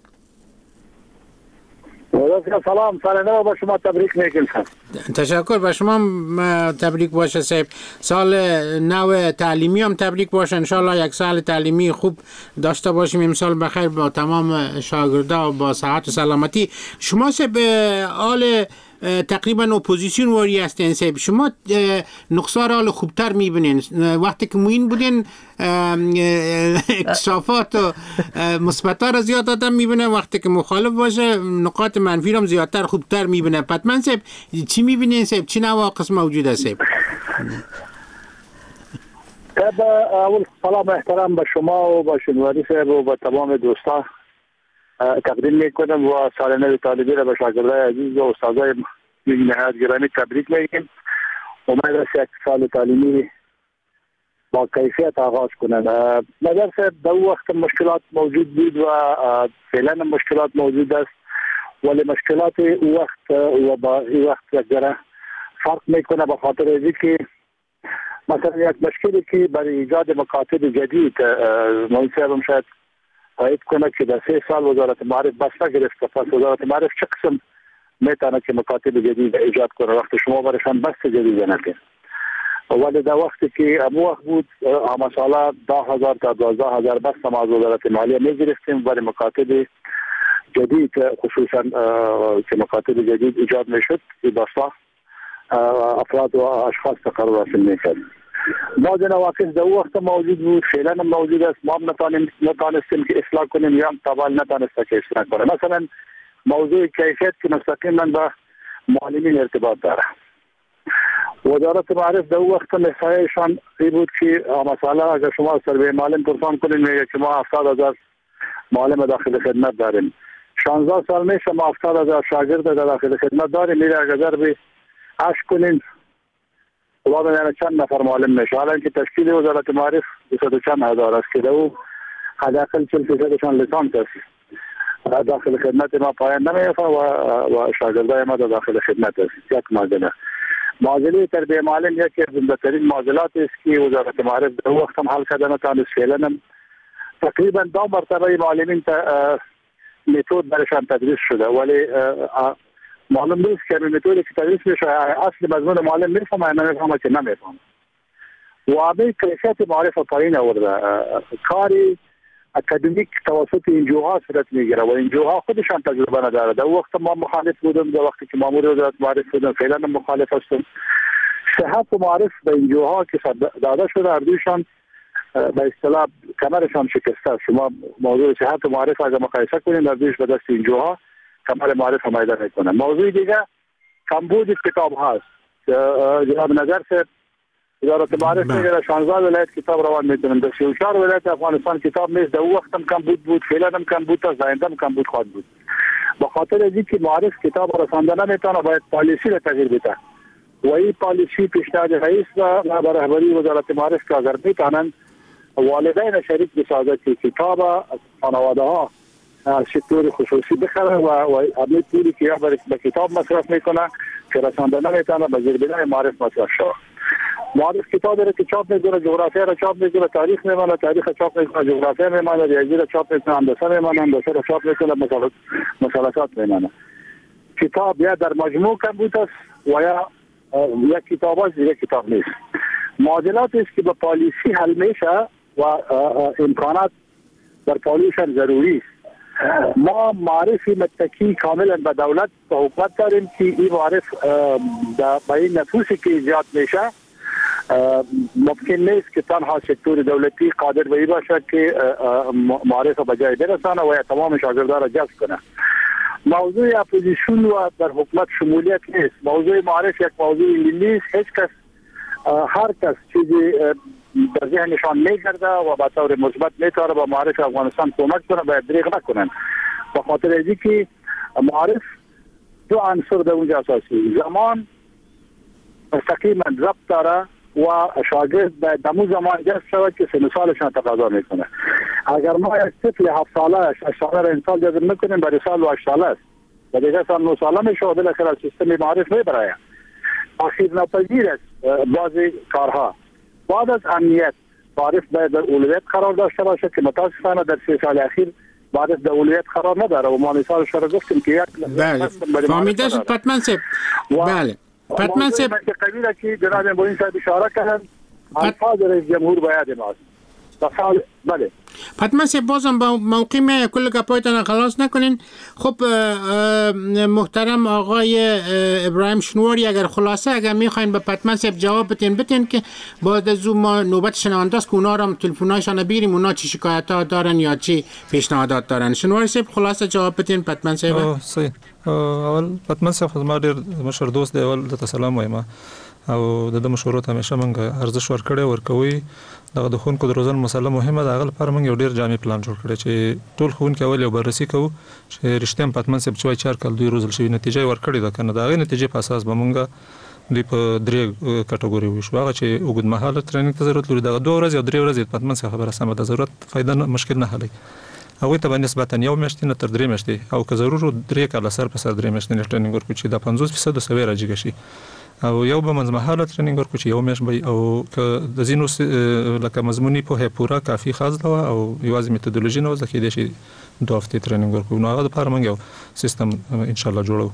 سلام، سال نو با شما تبریک میگم.
تشکر، با شما تبریک باشه صاحب. سال نو تعلیمی هم تبریک باشه، انشالله یک سال تعلیمی خوب داشته باشیم امسال بخیر با تمام شاگردا و با صحت و سلامتی. شما صاحب حال تقریبا اپوزیسیون واری هستین صاحب، شما نقصا را خوبتر میبینین؟ وقتی که موین بودین اکتشافات و مثبت‌ها را زیاد آدم میبینه، وقتی که مخالف باشه نقاط منفی را زیادتر خوبتر میبینه. پتمن صاحب چی میبینین صاحب؟ چی نواقص موجود است صاحب؟
اول سلام احترام به شما و به شنواری صاحب و به تمام دوستان تقدیم میکنم و سال نو طالبی را به شاگردای عزیز و استادای نهایت گرامی تبریک میگیم. امید است یک سال تعلیمی با کیفیت آغاز کنند. نظر صاحب در وقت مشکلات موجود بود و فعلا مشکلات موجود است، ولی مشکلات او وقت و با این وقت یک ذره فرق میکنه، به خاطر اینکه که مثلا یک مشکلی که برای ایجاد مکاتب جدید موین صاحب هم شاید تایید کنه که در 3 سال وزارت معارف بسته گرفته، پس وزارت معارف چه قسم میتونه که مکاتب جدید ایجاد کنه وقتی شما برشان بسته جدید نکنید؟ ولی در وقتی که امو وقت بود مثلا 10,000 تا 12,000 بسته ما از وزارت مالیه میگرفتیم برای مکاتب جدید، خصوصا که مکاتب جدید ایجاد میشد این بسته افراد و اشخاص تقرر حاصل میکرد. بعض نواقص در وقت موجود بود، فعلا موجود است، ما نتانستیم که اصلاح کنیم یا طبعا نتانسته که اصلاح کنیم. مثلا موضوع کیفیت که مستقیما با معلمین ارتباط داره. وزارت معارف در وقت نصایحشان این بود که مثلا اگر شما سروی معلم پرسان کنید میگه که ما 70,000 معلم داخل خدمت داریم، 16 سال میشه ما 70,000 شاگرد در داخل خدمت داریم، میره اگر ضرب 8 کنیم خدا یعنی چند نفر معلم میشه. حالا اینکه تشکیل وزارت معارف 200 چند هزار است که او حداقل 40% لیسانس است داخل خدمت ما پایان نمیافته و شاگردای ما داخل خدمت است. یک معادله تربیه معلم یکی از بهترین معادلات است که وزارت معارف در وقت هم حل کرده نتانست. فعلا تقریبا 2 مرتبه معلمین متد برشان تدریس شده، ولی معلوم نیست که متدی که تدریس میشه اصل مضمون معلم میفهمه یا نمیفهمه که نمیفهمه. و همین کیفیت معارف پایین آورده. کاری اکادمیک توسط انجوها صورت میگیره و انجوها خودشان تجربه نداره. در وقت ما مخالف بودم، در وقتی که مامور وزارت معارف بودم، فعلا مخالف هستم. صحت معارف به انجوها که داده شده اردوشان به اصطلاح کمرشان شکسته. شما موضوع صحت معارف اگر مقایسه کنید اردوش به دست انجوها کمر معارف حمایت میکنه. موضوع دیگه کمبود کتاب هست. جناب نظر صاحب وزارت معارف میگه 16 ولایت کتاب روان میکنن، در 34 ولایت افغانستان کتاب نیست. در وقت هم کمبود بود، فعلا هم کمبود تا زنده هم کمبود خواهد بود. به خاطر از اینکه معارف کتاب رسانده نمیتونه باید پالیسی را تغییر بده و این پالیسی پیشنهاد رئیس و به رهبری وزارت معارف که اگر میتونن والدین شریک بسازه که کتاب خانواده ها سکتور خصوصی بخره و همه پولی که یا به کتاب مصرف میکنه که رسانده نمیتونه به زیر بنای معارف مصرف شود. معارف کتاب داره که چاپ میکنه، جغرافیا را چاپ میکنه، تاریخ میمانه، تاریخ چاپ میکنه، جغرافیا میمانه، ریاضی را چاپ میکنه، هندسه میمانه، هندسه را چاپ میکنه، مسالکات میمانه. کتاب یا در مجموع کمبود است و یا یک کتاب است دیگه کتاب نیست. معادلات است که به پالیسی حل میشه و امکانات در پالیسی ضروری است. ما معرفی متکی کاملا به دولت و حکومت داریم که این معرف به این نفوسی که ایجاد میشه ممکن نیست که تنها سکتور دولتی قادر به این باشه که معرف به جای برسانه و یا تمام شاگردان را جذب کنه. موضوع اپوزیسیون و در حکومت شمولیت نیست. موضوع معرف یک موضوع ملی است. هیچ کس هر کس چیزی در ذهنشان میگرده و به طور مثبت میتاره با معارف افغانستان کمک کنه، باید دریغ نکنن. به خاطر اینکه که معارف 2 عنصر در اونجا اساسی، زمان مستقیما ضبط داره و شاگرد باید دمو زمان جذب شود که سن سالشان تقاضا میکنه. اگر ما یک طفل 7 ساله 8 ساله را امسال جذب میکنیم برای سال و 8 ساله است و دیگه سال 9 ساله میشه و بالاخره سیستم معارف میبره. تأخیر ناپذیر است بعضی کارها. بعد از امنیت معارف باید در اولویت قرار داشته باشه که متاسفانه در 3 سال اخیر معارف در اولویت قرار نداره و ما مثالش را گفتیم که یک
بله فهمیده شد پتمن صاحب. بله پتمن صاحب
که قبیله که جناب موین صاحب اشاره کردن الفاظ رئیس جمهور باید ماست. بله
پتمن صاحب بازم با موقع می کل گپایتان خلاص نکنین. خب محترم آقای ابراهیم شنواری اگر خلاصه اگر میخواین به پتمن صاحب جواب بتین که بعد از ما نوبت شنونده است که اونا را تلفن‌هایشان بگیریم اونا چی شکایت‌ها دارن یا چی پیشنهادات دارن. شنواری صاحب خلاصه جواب بتین پتمن صاحب.
صحیح. اول پتمن صاحب ما ډیر مشر دوست دی، اول د سلام وایم او د مشورو ته همیشه موږ ارزښت ورکوي. د ښوونکو د روزنې مسله مهمه ده. هغه لپاره موږ یو ډیر جامع پلان جوړ کړی چې ټول ښوونکي اول یو بررسي کوو چې رښتیا پتمن صاحب چې وایي 4 کال دوی روزل شوي نتیجه ورکړې ده کنه. د هغې نتیجې په اساس به موږ دوی په 3 کټګوري ویشو. هغه چې اوږدمهاله ټریننګ ته ضرورت لري دغه 2 ورځې او 3 ورځې پتمن صاحب خبره سمه ده، ضرورت فایده مشکل نه حلوي. هغه ته نسبتا یو میاشتې نه تر 3 میاشتې او که ضرور 3 کال سر په سر 3 میاشتې ټریننګ ورکړو چې د 50% سوي راځي شي او یو به منځمهاله ټریننګ ورکړو چې یو میاشت به او که د زینو لکه مضمونی په پورا کافي خاص دا او یوازې میتودولوژي نه ځکه د شي 2 هفته ټریننګ ورکړو. نو هغه لپاره موږ یو سیستم ان شاء الله جوړو.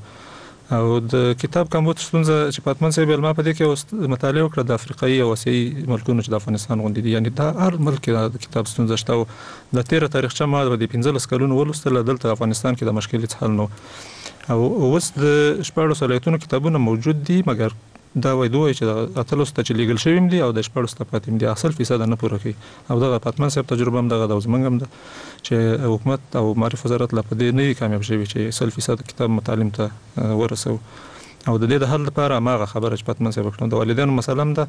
او د کتاب کمبود ستونزه چې پاتمن صاحب علما په دې کې مطالعه وکړه د افریقایي او آسیایي ملکونو چې د افغانستان غونډې دي، یعنی دا هر ملک د کتاب ستونزه شته او د 13 تاریخچه ما د 15 کلونو ولوستل دلته افغانستان کې د مشکل هیڅ حل نه او اوس د 14 ولایتونو کتابونه موجود دي، مګر دا وای دوی چې د اتلوس ته لیګل شویم دي او د 14 ته پاتیم دي 100% نه پوره کوي. او دا پاتمن صاحب تجربه هم دغه د زمنګم ده چې حکومت او معرفت وزارت لا پدې نه کامیاب شوی چې 100% کتاب متعلم ته ورسو. او د دې د حل لپاره ماغه خبره چې پاتمن صاحب کړو د والدینو مسله ده،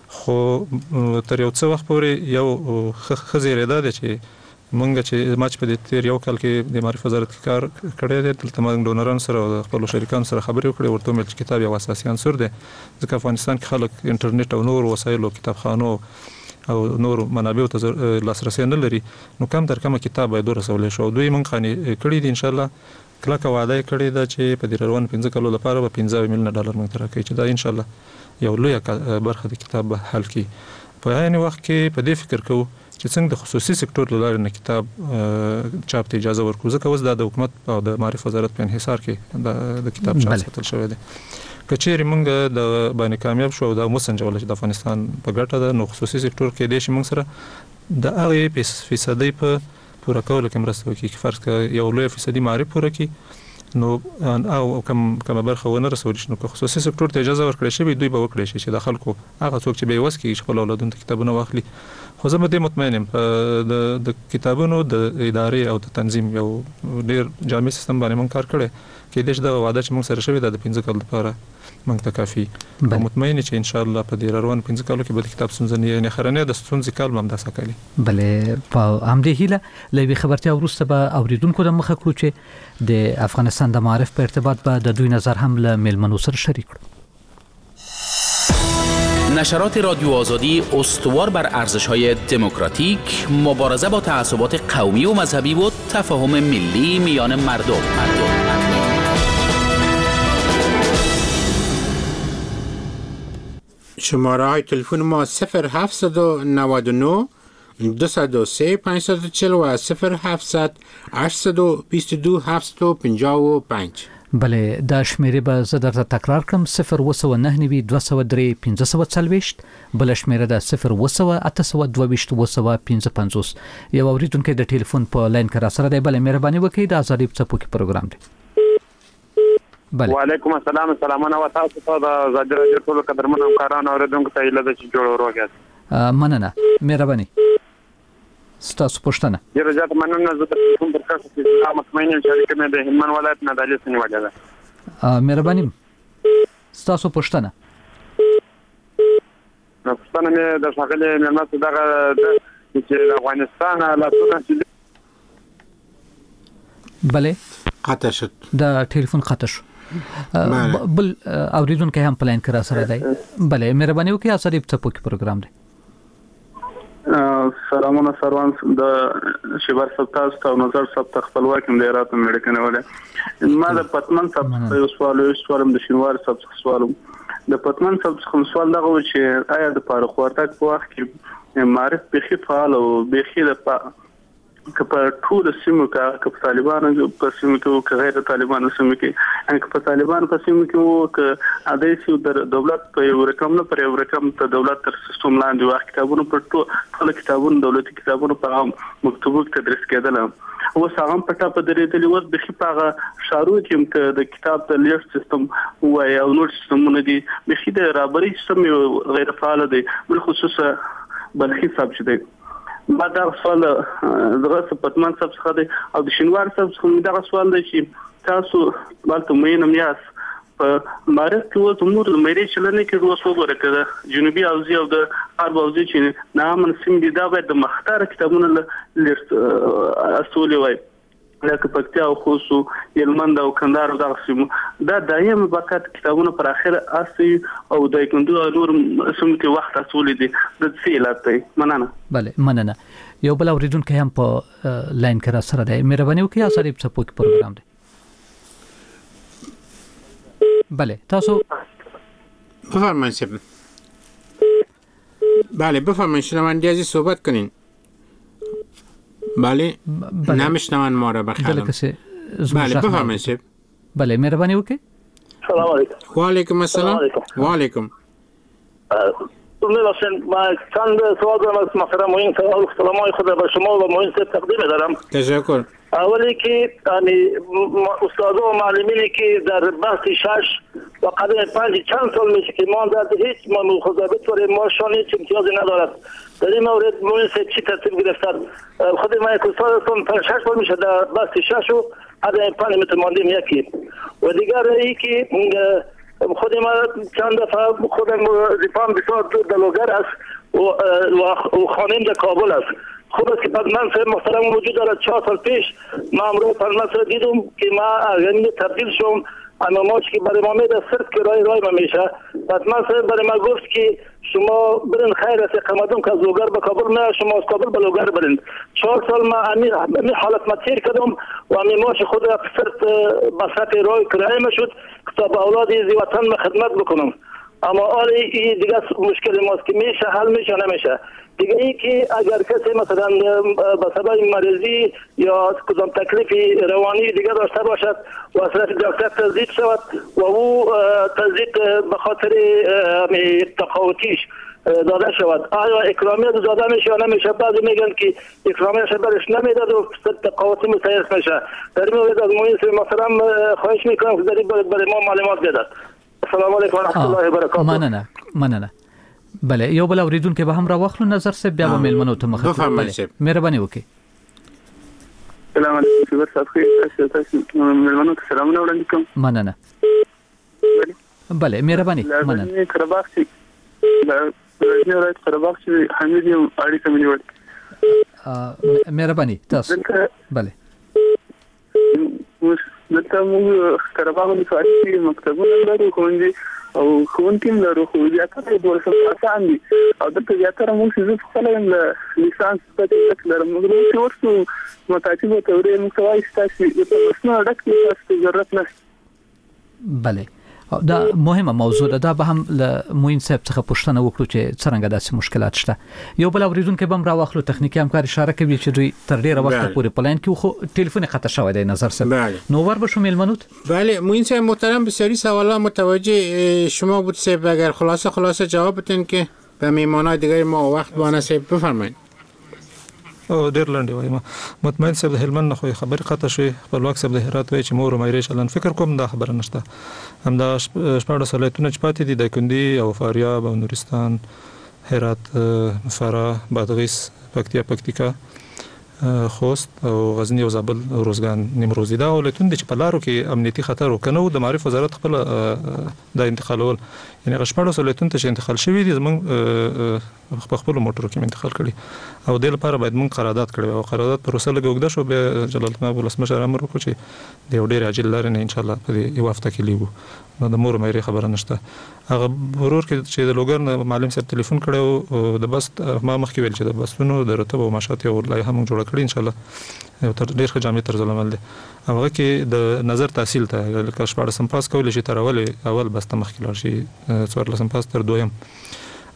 خو تر یو څه وخت پورې یو خزیره ده چې مونږ چې ماچ په دې تیر یو کال کې د معرفت وزارت کار کړی دی، دلته موږ ډونران سره او خپل شریکان سره خبرې وکړې، ورته مل چې کتاب یو اساسي عنصر دی ځکه افغانستان کې خلک انټرنیټ او نور وسایل او کتابخانو او نور منابع ته لاسرسي نه لري، نو کم تر کمه کتاب باید ورسول شي. دوی مونږ خاني کړی دي ان شاء الله کله وعده کړی دا چې په دې روان 15 کلو لپاره به 15 میلیون ډالر مونږ ترکې چې دا ان شاء الله یو لوی برخه د کتاب حل کی. په عین وخت کې په دې فکر کوو چې څنګه د خصوصي سکتور لاره نه کتاب چاپ ته اجازه ورکړو ځکه اوس د حکومت او د معرفت وزارت په انحصار کې د کتاب چاپ ساتل شوی دی. کچېری موږ د باندې کامیاب شو دا مسنجول چې د افغانستان په ګټه ده، نو خصوصي سکتور کې د شي موږ سره د هغه فیصدي په پوره کولو کې مرسته وکړي. فرض کړه یو لوی فیصدي معرفت پوره کړي نو او کوم برخه ونه رسول شي، نو که خصوصي سکتور ته اجازه ورکړي شي دوی به وکړي شي چې د خلکو هغه څوک چې به وس کې خپل اولادونو ته کتابونه واخلي. خو زه به دې مطمئن یم د کتابونو د ادارې او د تنظیم یو ډیر جامع سیستم باندې مونږ کار کړی کې د دغه وعده چې مونږ سره شوی د 15 کال لپاره مونږ ته کافي. مطمئن چې ان شاء الله په دې روان 15 کالو کې به کتاب سنځنی نه خرنه د سنځ کال مم داسه کوي.
بلې په همدې هیله لوي خبرتیا ورسته به اوریدونکو د مخه کړو چې د افغانستان د معرف په ارتباط به د دوی نظر هم له ملمنو سره شریک کړو.
نشرات رادیو آزادی استوار بر ارزش‌های دموکراتیک، مبارزه با تعصبات قومی و مذهبی و تفاهم ملی میان مردم.
شماره های تلفن ما 0799 203 540 و 0700 822 755.
بله دا شمیره به زه درته تکرار کړم 029 203 540 بل شمیره ده 0 822 255. یو اوریدونکو د ټلیفون په لاین کې را سره دی. بله مهرباني وکړئ د ازادي په کې پروګرام دی.
بله وعلیکم السلام. سلامونه و تاسو ته د ازادي راډیو ټول قدرمن همکارانو اوریدونکو ته هیله ده چې جوړ وروګیاست.
مننه مهرباني. ستاسو پوښتنه
ډیره زیاته مننه. زه د کوم درکړم چې مطمئن یم چې کومه د هلمند ولایت نه د لیسنی وجه ده.
مهرباني ستاسو پوښتنه.
نو پوښتنه مې د شغلې مېلمه دغه چې د افغانستان حالتونه
بله
قطع شد
د ټلیفون قطع شو. بل اوریدونکو هم پلان کرا سره دی. بله مهرباني وکړئ ازادي په کې پروګرام دی.
سلامونه سروان د شبر سپتاز ته نظر سپت خپلواک مدیرات امریکا ولا ما د پتمن سب یو سوالم د شینوار سب سوالم د پتمن سب سوال دغه چې آیا د فارغ ورتګ په وخت کې معرف بخي فعال او بخي د که په ټول سیمو کې که طالبانو په سیمو کې او که غیر طالبانو سیمو کې ان که په طالبانو په سیمو کې او که ادیسي د دولت په یو رقم نه پر یو رقم ته دولت تر سیستم لاندې واخ کتابونو په ټول کتابونو دولتي کتابونو په مکتوبو تدریس کېدل او څنګه پټه په درې دلی وخت د خپاغه شارو کې د کتاب د لیست سیستم او یو نور سیستمونه دي بخي د رابري سیستم غیر فعال دي بل خصوص بلخي صاحب چې دی ما دا سوال درس پتمن صاحب څخه دی او د شینوار صاحب څخه دا سوال دی چې تاسو مالته مینم یاس په مارس کې و زموږ د مېری چلنې کې روس وګوره کړه جنوبي اوزي او د غرب اوزي چې نامن سیم دي دا باید د مختار کتابونه لیست اصول وای لکه پکتیا او خوست یلمند او کندهار او دغه سیمو دا دایم باقات کتابونه پر اخر اسی او د کندو نور سم کې وخت اصول دي د سیلات دی مننه
بله مننه یو بل اوریدونکو هم په لاین کې را سره دی مهرباني وکړئ اساري په پوک پروګرام دی بله تاسو
بفرمایید بله بفرمایید شنونده عزیز صحبت کنین بله نمیشنون ما را بخیرم بله بفرمایید
بله مهربانی وکړئ
سلام علیکم
و علیکم السلام و علیکم
می‌بخشید ما چند سوال دارم از محترم معین صاحب سلامای خود به شما و معین صاحب تقدیم دارم
تشکر
اولی که یعنی استادا و معلمینی که در بحث شش و قدم 5 چند سال میشه که ما در هیچ مخاطبت و ماشان هیچ امتیازی ندارد در این مورد معین صاحب چی ترتیب گرفتن خود ما یک استاد هستم 5-6 سال میشه در بحث شش و قدم 5 متماندیم یکی و دیگر ای که خود ما چند دفعه خودم رفاهم بسیار دلوگر است و خانم در کابل است خوب است که من سر محترم وجود دارد 4 سال پیش ما امروز فرمت دیدم که ما اغنی تبدیل شم اما ما که برای ما میده صرف که رای ما میشه پس من سر برای ما گفت که شما برین خیر است قمدم که زوگر به کابل نه شما از کابل به لوگر برین 4 سال ما امی حالت ما تیر کردم و امی ماش خود صرف بسط رای کرایه ما شد که تا به اولاد زی وطن ما خدمت بکنم اما آلی این دیگه مشکل ماست که میشه حل میشه نمیشه دیگه ای که اگر کسی مثلا به سبب مریضی یا کدام تکلیفی روانی دیگه داشته باشد و از طرف دکتر تزدید شود و او تزدید به خاطر تقاوتیش داده شود آیا اکرامیت داده میشه یا نمیشه بعضی میگن که اکرامیت برش نمیداد و تقاوتی مستحق میشه در این مورد از معین صاحب محترم خواهش میکنم که برای ما معلومات بدهد السلام علیکم و رحمت الله و برکاته
مننه بله یو بل اوریدونکو به هم را واخلو نظر سه بیا به ملمنو ته مخه مهرباني وکړئ
سلام علیکم شکر صاحب تاسو ملمنو ته سلام وړاندې کوم
مننه بله مهرباني مننه
قرباق چې د رایت قرباق چې حمید یو اړیکه مې نیول
مهرباني تاسو بله
دلته موږ قرباق د فارسی مکتبونه لرو کوم او خونتیم لرو خو زیاتره د ورسره آسان دي او دلته زیاتره موږ چې خپل لیسانس پاتې لرو موږ ورته متعصب توري مستوای ستاسو د مسنه ډک تاسو ضرورت نه
بله دا مهمه موضوع ده به هم له موین صاحب څخه پوښتنه وکړو چې څنګه داسې مشکلات شته یو بل اوریدونکو به هم راوخلو تخنیکی همکار اشاره کوي چې دوی تر ډیره وخت پورې پلان کې خو ټلیفون خطا شوی دی نظر صاحب نو ور به شامل منوت
بله موین صاحب محترم بسیاری سوالا متوجه شما بود صاحب اگر خلاصه جواب بدین که به میهمانای دیگه ما وقت بانه صاحب بفرمایید
او ډیر لاندې وایم مطمئن صاحب د هلمند خو خبر قطع شي خپلواک صاحب د هرات وای چې مور مېری چلن فکر کوم دا خبره نشته هم دا شپږ سلیتونه چې پاتې دي د کندي او فاریاب او نورستان هرات فراه بادغیس پکتیکا خوست او غزنی او زابل او روزګان نیمروزی دا ولایتونه چې په لارو کې امنیتي خطر وکنو د معرف وزارت خپل د انتقالول یعنی غشپړو ولایتونه چې انتقال شوی دي زمونږ خپل موټرو کې انتقال کړي او د لپاره باید مونږ قرارداد کړو او قرارداد پروسه لګوګده شو به جلال الله ولسمشر امر وکړي چې د ډیر عاجل لارې نه ان شاء الله په یو هفته کې لیږو نو د مور مېری خبره نشته هغه ورور کې چې د لوګر معلم صاحب ټلیفون کړو د بس ما مخکې ویل چې د بسونو د رتب او ماشات یو لای هم جوړ کړی ان شاء الله یو تر ډیر جامع طرز عمل دی هغه کې د نظر تحصیل ته لکه شپږ سم پاس کول شي تر اول بس ته مخکې لار شي 14 سم پاس تر دویم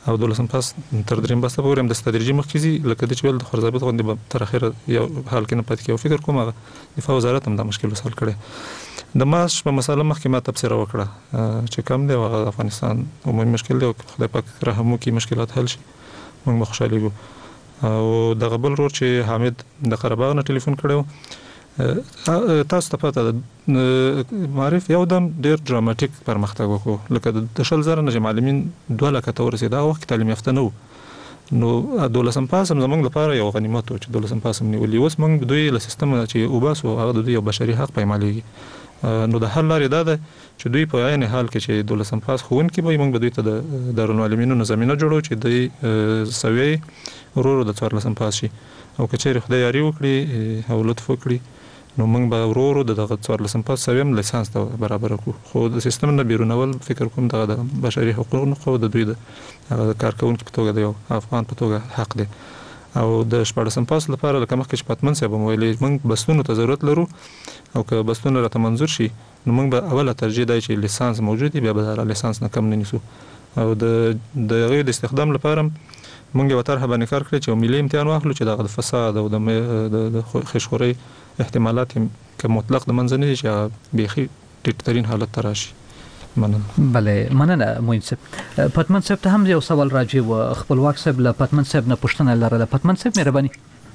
او 12 پاس تر دریم بسته پورې هم د تدریجي مخکزي لکه د چول د خرزابط غوندي به تر اخره یو حال کې نه پاتې کیو فکر کوم دفاع وزارت هم د مشکل حل کړي د ماش په مسله مخکې ما تفسیر وکړه چې کم دی او افغانستان عمومي مشکل دی او خدای پاک رحم وکړي مشکلات حل شي موږ خوشاله یو او د غبل رور چې حامد د قرهباغ نه ټلیفون کړو تاسو ته پته معرف یو دم ډیر ډراماتیک پرمختګ وکړو لکه د شل زره نه معلمین 2 لک ته ورسېدا وخت تعلیم یافته نو 12 پاس هم زمونږ لپاره یو غنیمت و چې 12 پاس هم نیولې اوس موږ دوی له سیستم چې وباسو هغه د یو بشري حق پېمالېږي نو د حل لارې دا ده چې دوی په عین حال کې چې 12 پاس خوون کې به موږ به دوی ته د دارالمعلمینو زمينه جوړو چې دوی سوي ورور د 14 پاس شي او کچېره خدای یاري وکړي او لطف وکړي نو موږ به ورور د 14 پاس سویم لیسانس ته برابر کو خو د سیستم نه بیرونول فکر کوم د بشري حقوقو خو د دوی د کارکونکو په توګه د افغان په توګه حق دی او د 14 پاس لپاره لکه مخکې چې پاتمن صاحب ویلي موږ بسونو ته ضرورت لرو او که بسونه راته منظور شي نو موږ به اوله ترجیح دی چې لیسانس موجود وي بیا به لیسانس نه کم نه نیسو او د غیر د استخدام لپاره موږ یو طرح باندې کار کړی چې ملي امتحان واخلو چې د فساد او د خشخوري احتمالات که مطلق د منځ نه دي چې بيخي ټیټرین حالت تراشي
بله مننه موین صاحب پتمن صاحب ته هم یو سوال راځي او خپلواک صاحب له پتمن صاحب نه پوښتنه لرله پتمن صاحب مهرباني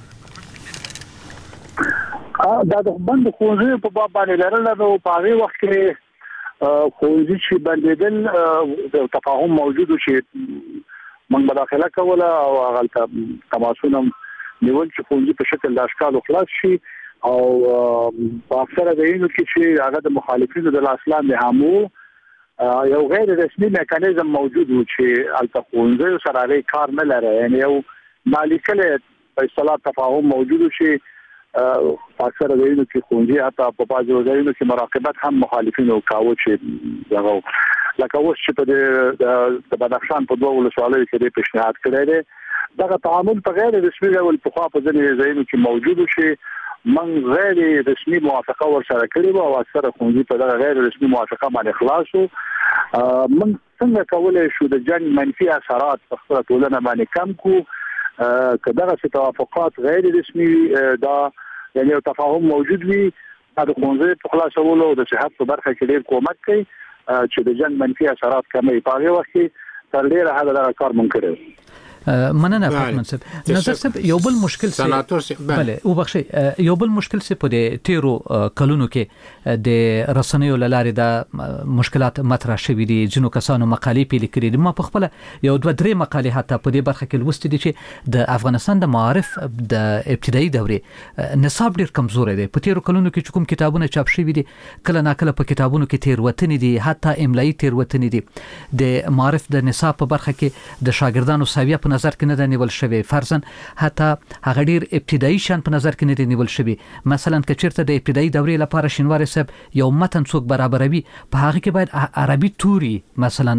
دا د بند خوځې په باب باندې لرله نو په هغه وخت کې خوځې چې باندې د تفاهم موجود شي موږ مداخله کوله او هغه تماسونه نیول چې خوځې په شکل د اشکال خلاص شي او په اکثره ځایونو کې چې هغه د مخالفینو د اسلام د همو یو غیر رسمي میکانیزم موجود و چې التخونځي سره لري کار نه لري یعنی یو مالکله فیصله تفاهم موجود شي اکثره ځایونو کې خونځي حتی په بعضو ځایونو کې مراقبت هم مخالفینو کاوه چې دغه لکه اوس چې په د بدخشان په دوه ولسوالیو کې د پیشنهاد کړی دی دغه تعامل په غیر رسمي ډول په خوا په ځینې ځایونو کې موجود شي من غیر رسمي موافقه ورسره کړې او اکثره خونځي په دغه غیر رسمي موافقه باندې خلاصو من څنګه کولای شو د جنگ منفي اثرات په خپل ټولنه باندې کم کو کداغه توافقات غیر رسمي دا یعنی تفاهم موجود وي د خونځي په خلاصولو د صحت په برخه کې ډېر کومک کوي چې د جنگ منفي اثرات کمې پاره وخت تر ډېره حد دا کار ممکن دی
مننه پتمن صاحب نظر صاحب یو بل مشکل سي بله او بخشي یو بل مشکل سي په دې تیرو کلونو کې د رسنیو لارې د مشکلات مطرح شوې دي جنو کسانو مقالې پیل کړې دي ما په خپل یو 2-3 مقالې حتی په دې برخه کې لوستې دي چې د افغانستان د معارف د ابتدایي دورې نصاب ډیر کمزور دی په تیرو کلونو کې کوم کتابونه چاپ شوي دي کله ناکله په کتابونو کې تیروتنې دي حتی املایي تیروتنې دي د معارف د نصاب په برخه کې د شاګردانو ساویه په نظر کې نه د نیول شوی فرضاً حتی هغه ډیر ابتدایي شان په نظر کې نه دی نیول شوی مثلا که چیرته د ابتدایي دورې لپاره شینواری صاحب یو متن څوک برابروي په هغه کې باید عربي توري مثلا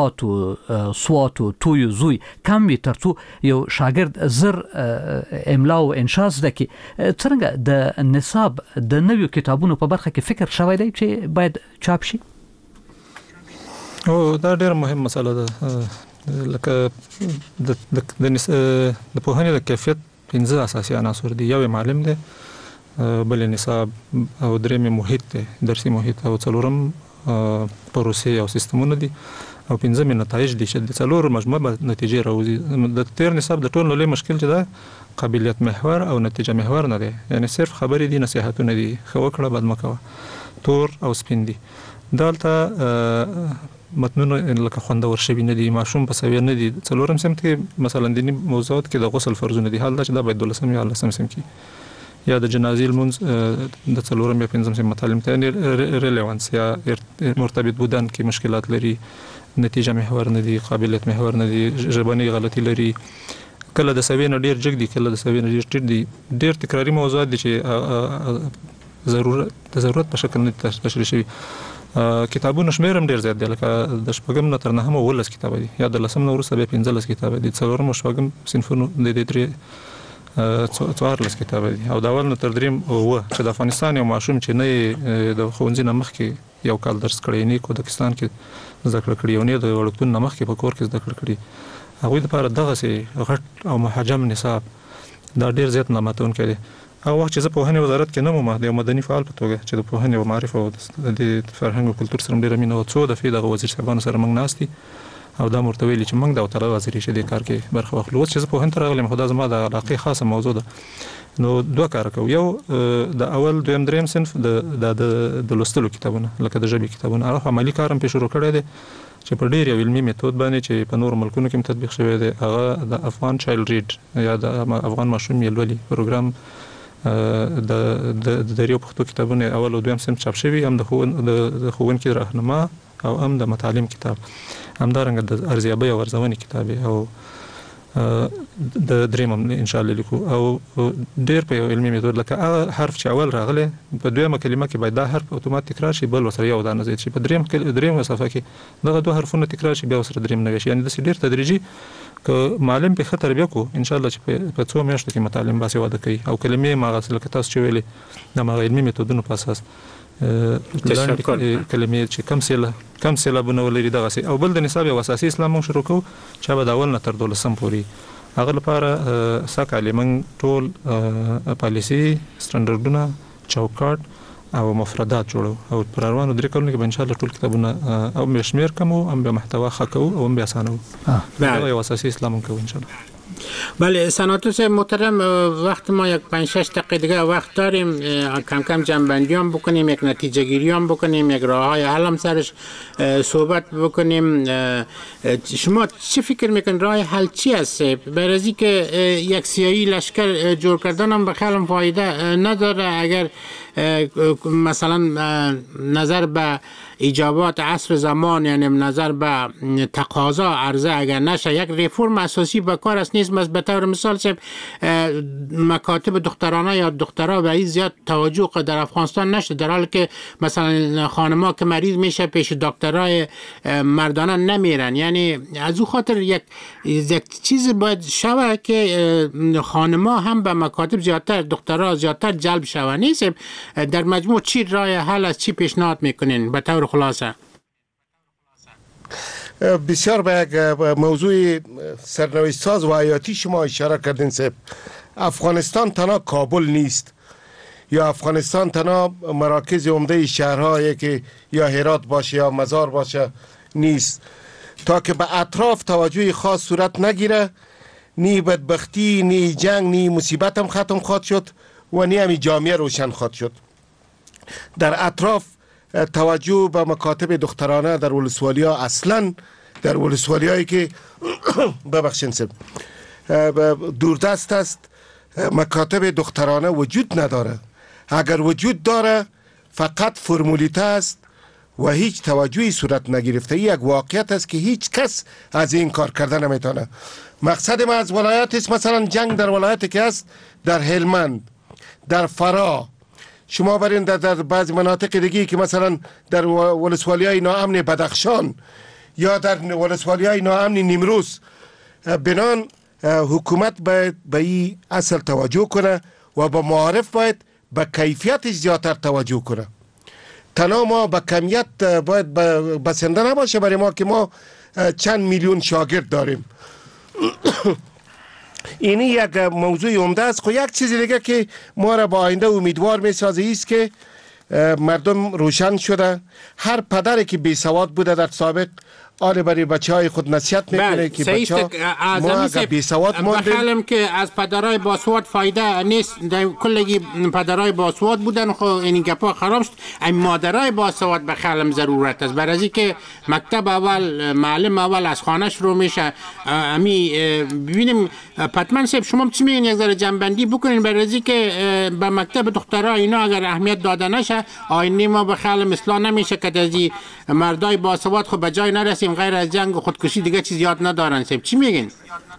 صوات توي زوي کم وي ترڅو یو شاګرد زر املا او انشاء زده کی څنګه د نصاب د نویو کتابونو په برخه کې فکر شوی دی چې باید چاپ شي
او دا ډیر مهم مسله ده لکه د پوهنې د کیفیت 15 اساسي عناصر دي یو معلم دی بل نصاب او دریم محیط دی درسي محیط او څلورم پروسې او سیستمونه دي او 15 نتایج دي چې د څلور مجموعه نتیجې راوځي د تیر نصاب د ټول لوی مشکل چې ده قابلیت محور او نتیجه محور نه دی یعنی صرف خبرې دي نصيحتونه دي خو کړه بد مکوه تور او سپین دي دالته متنونه لکه خوندور شوی نه دي ماشوم په سوي نه دي څلورم سم کې مثلا دینی موضوعات کې د غسل فرضونه دي حال دا چې دا باید 12 یا 13 سم کې یا د جنازې المنز د څلورم یا 15 سم تعلیم ته ریلیوانس یا مرتبط بودن کې مشکلات لري نتیجه محور نه دي قابلیت محور نه دي ژبنی غلطي لري کله د سوي نه ډیر جګ دي کله د سوي نه ډیر ټیټ دي ډیر تکراری موضوعات دي چې ضرورت په شکل نه تشریح شوی کتابونه شمیرم ډیر زیات دي لکه د شپږم نه تر نهم ولس کتاب دي یا د لسم نو ورسره به 15 کتاب دي څلورم شپږم صنفونو د دې درې څوارلس کتاب دي او دا ول نو تر دریم او چې د افغانستان یو ماشوم چې نه د خوندې نه مخکې یو کال درس کړی نه کو د پاکستان کې ذکر کړی او نه د وړکتون نه مخکې په کور کې ذکر کړی هغه لپاره دغه سي غټ او محجم نصاب دا ډیر زیات نامتون کړي. او وخت چې زه په هنې وزارت کې نه وم د مدني فعال په توګه چې د پوهنې او معرفت او د فرهنګ او کلتور سره ډیره مینه او څو دفعې د وزیر صاحبانو سره موږ ناستي او دا مرته ویلي چې موږ د وتره وزیر شه د کار کې برخه واخلو. چې زه په هنې راغلم خو دا زما د علاقې خاصه موضوع ده. نو دوه کار کوو، یو د اول دویم دریم صنف د لوستلو کتابونه لکه د ژبې کتابونه هغه عملی کارم په شروع کړی دی چې په ډیر یو علمي میتود باندې چې په نور ملکونو کې تطبیق شوی دی. هغه د افغان چایلډ ریډ یا د افغان ماشوم یلولي پروګرام د دریو پښتو کتابونه اول او دویم صنف چاپ شوی، هم د ښوونکي راهنما او هم د متعلم کتاب، همدارنګه د ارزیابۍ او ارزونې کتاب او د دریم ان شاء الله لیکو او ډیر په علمي میتود لکه هغه حرف چې اول راغله په دویمه کلمه کې باید دا حرف اتومات تکرار شي بل وسره یو دانه زیات شي، په دریم صفحه کې دغه دوه حرفونه تکرار شي بیا وسره دریم نه شي. یعنی د ډیر تدریجي که معلم په خطر بیا کو ان شاء الله چې په څو میاشتو کې متعلم باسي واده کوي او کلمې ماغه لکه تاسو چې ویلي د علمي میتودونو په اساس کلمې چې کم سیلابونه ولري دغه سي. او بل د نصاب یو اساسي اسلام موږ شروع کوو چې به د اول نه تر 12 پورې هغه لپاره ساکالي موږ ټول پالیسي سټانډرډونه چوکاټ او مفردات جوړو او پر روانو درې کلونو کې ان شاء الله ټول کتابونه او مشمیر کوو او به محتوا خکو او به اسانو دا یو اساسي اسلام کوو ان شاء الله.
بله سناتور صاحب محترم، وقت ما یک 5-6 دقیقه دیگه وقت داریم، کم کم جنبندی هم بکنیم، یک نتیجه گیری هم بکنیم، یک راه های حل هم سرش صحبت بکنیم. شما چه فکر میکنید راه حل چی است؟ برای که یک سیاهی لشکر جور کردن هم به خیلی فایده نداره اگر مثلا نظر به ایجابات عصر زمان یعنی نظر به تقاضا عرضه اگر نشه یک ریفرم اساسی به کار است نیست. به طور مثال مکاتب دخترانه یا دخترها به این زیاد توجه در افغانستان نشده، در حالی که مثلا خانم‌ها که مریض میشه پیش دکترای مردانه نمیرن. یعنی از او خاطر یک چیز باید شوه که خانم‌ها هم به مکاتب زیادتر دخترها زیادتر جلب شوه. نیست در مجموع چی راه حل است، چی پیشنهاد میکنین به طور خلاصه؟
بسیار به یک موضوع سرنوشت ساز و حیاتی شما اشاره کردین صاحب. افغانستان تنها کابل نیست یا افغانستان تنها مراکز عمده شهرهایی که یا هرات باشه یا مزار باشه نیست. تا که به اطراف توجه خاص صورت نگیره نی بدبختی نی جنگ نی مصیبت هم ختم خواهد شد و نی همی جامعه روشن خواهد شد. در اطراف توجه به مکاتب دخترانه در ولسوالی ها اصلا در ولسوالی هایی که ببخشین سب دوردست است مکاتب دخترانه وجود نداره. اگر وجود داره فقط فرمولیته است و هیچ توجهی صورت نگرفته. یک واقعیت است که هیچ کس از این کار کرده نمیتونه. مقصد ما از ولایت است مثلا جنگ در ولایتی که است در هلمند در فرا شما برین در بعض مناطق دیگه که مثلا در ولسوالیای ناامن بدخشان یا در ولسوالیای ناامن نیمروز بنان حکومت باید به این اصل توجه کنه و با معارف باید به کیفیتش زیادتر توجه کنه. تنها ما به کمیت باید بسنده نباشه برای ما که ما چند میلیون شاگرد داریم. اینی یک موضوع عمده است. خو یک چیز دیگه که ما را با آینده امیدوار میسازه است که مردم روشن شده. هر پدری که بی سواد بوده در سابق آره برای بچه های خود نصیحت میکنه که بچه ها ما اگر بی سواد ماندیم
بخیلم که از پدرای باسواد فایده نیست. در کلگی پدرای باسواد بودن خو این گپا خراب شد. این مادرای باسواد بخیلم ضرورت است. برای از که مکتب اول معلم اول از خانه شروع میشه. امی ببینیم پتمن صاحب شما چی میگین یک ذره جنبندی بکنین برای از که به مکتب دخترها اینا اگر اهمیت داده نشه آینه ما بخیلم اصلاح نمیشه که از مردای باسواد خو به جای نرسیم غیر از جنگ و خودکشی دیگه چیز یاد ندارن. صاحب چی میگین؟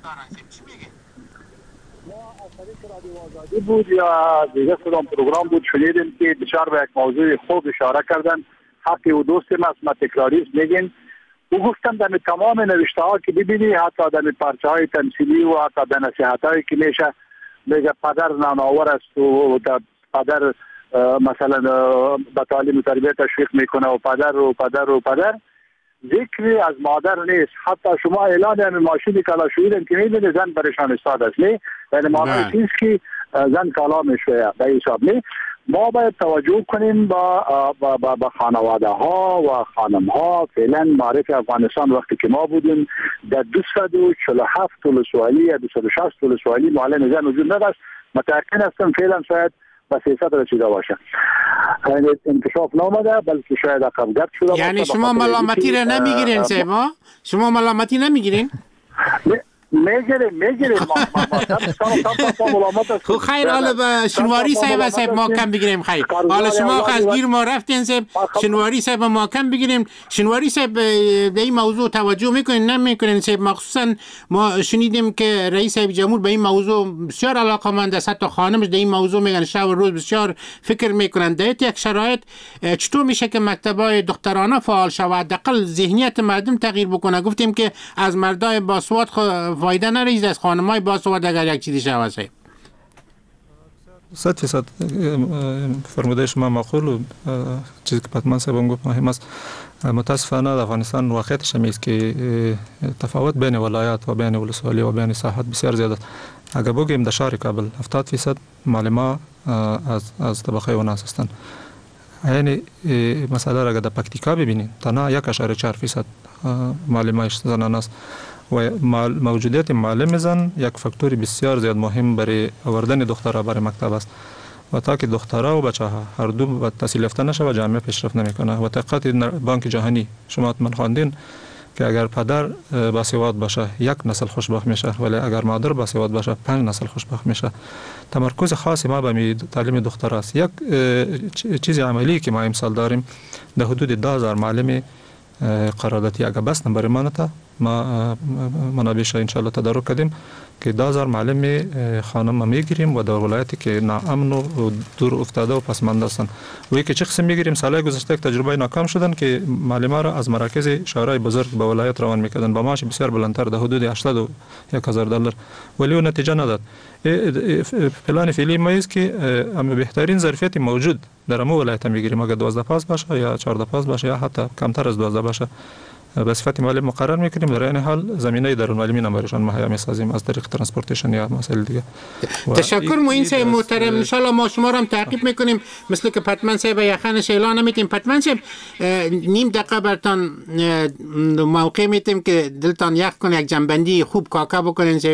بود یا دیگه کدام پروگرام بود شنیدیم که بسیار به یک موضوع خوب اشاره کردن. حقی و دوستیم است ما تکراریست میگین. او گفتم در تمام نوشته ها که ببینی حتی در پرچه های تمثیلی و حتی در نصیحت هایی که میشه میگه پدر نانآور است و پدر مثلا به تعلیم و تربیت تشویق میکنه و پدر ذکری از مادر نیست. حتی شما اعلان همین ماشین کلاشویی که می‌بینید زن برشان استاد است نه، یعنی معنی چیز که زن کالا میشه به حساب نه. ما باید توجه کنیم با خانواده ها و خانم ها. فعلا معرف افغانستان وقتی که ما بودیم در 247 ولسوالی یا 260 ولسوالی معلم زن وجود نداشت. متأکد هستم فعلا شاید به 300 رسیده باشه. یعنی انکشاف نامده بلکه شاید عقب‌گرد شده.
یعنی شما ملامتی را نمیگیرین سیما؟ شما ملامتی نمیگیرین؟
میگیریم
خب خیر، حالا به شنواری صاحب ما کم بگیریم. خیر حالا شما از گیر ما رفتین صاحب، شنواری صاحب ما کم بگیریم. شنواری صاحب به این موضوع توجه میکنین نمیکنین صاحب؟ مخصوصا ما شنیدیم که رئیس جمهور به این موضوع بسیار علاقه‌مند است، حتی خانمش در این موضوع میگن شب و روز بسیار فکر میکنن. در یک شرایط چطور میشه که مکتبای دخترانه فعال شود، حداقل ذهنیت مردم تغییر بکنه؟ گفتیم که از مردای باسواد فایده نرسید، از خانمای باسواد اگر یک چیزی شود.
100% فرموده شما معقول و چیزی که پتمن صاحب گفت مهم است. متاسفانه در افغانستان واقعیتش هم است که تفاوت بین ولایات و بین ولسوالی و بین ساحات بسیار زیاد است. اگر بگیم در شهر کابل 70% معلمان از طبقه وناس هستند. یعنی مثلا اگر در پکتیکا ببینید تنها 1.4% معلمای زنان است و موجودیت معلم زن یک فاکتور بسیار زیاد مهم برای آوردن دخترها برای مکتب است و تا که دخترها و بچه‌ها هر دو با تحصیل یافته نشه جامعه پیشرفت نمیکنه. و تحقیقات بانک جهانی شما حتما خواندین که اگر پدر باسواد باشه یک نسل خوشبخت میشه، ولی اگر مادر باسواد باشه 5 نسل خوشبخت میشه. تمرکز خاص ما به تعلیم دخترها است. یک چیز عملی که ما امسال داریم در حدود 10000 معلم قراردادی اگر بس نمبر مانتا ما منابعش ان شاء الله تدارک کردیم که 10000 معلم خانم ما میگیریم و در ولایتی که ناامن و دور افتاده و پسمانده هستند. و که چه قسم میگیریم؟ سال گذشته یک تجربه ناکام شدن که معلمان را از مراکز شهرهای بزرگ به ولایت روان میکردن با معاش بسیار بلندتر در حدود $81000 ولی اون نتیجه نداد. پلان فعلی ما است که بهترین ظرفیت موجود در مو ولایت میگیریم، اگر 12 پاس باشه یا 14 پاس باشه یا حتی کمتر از 12 باشه به صفت معلم مقرر میکنیم. در این حال زمینه درون معلمین هم برایشان مهیا میسازیم از طریق ترانسپورتیشن یا مسائل دیگه.
تشکر معین صاحب محترم. ان شاء الله ما شما را هم تعقیب میکنیم مثل که پتمن صاحب یخنش اعلان نمیتیم. پتمن صاحب نیم دقیقه برتان موقع میتیم که دلتان یخ کنه، یک جنبندی خوب کاکا بکنین صاحب.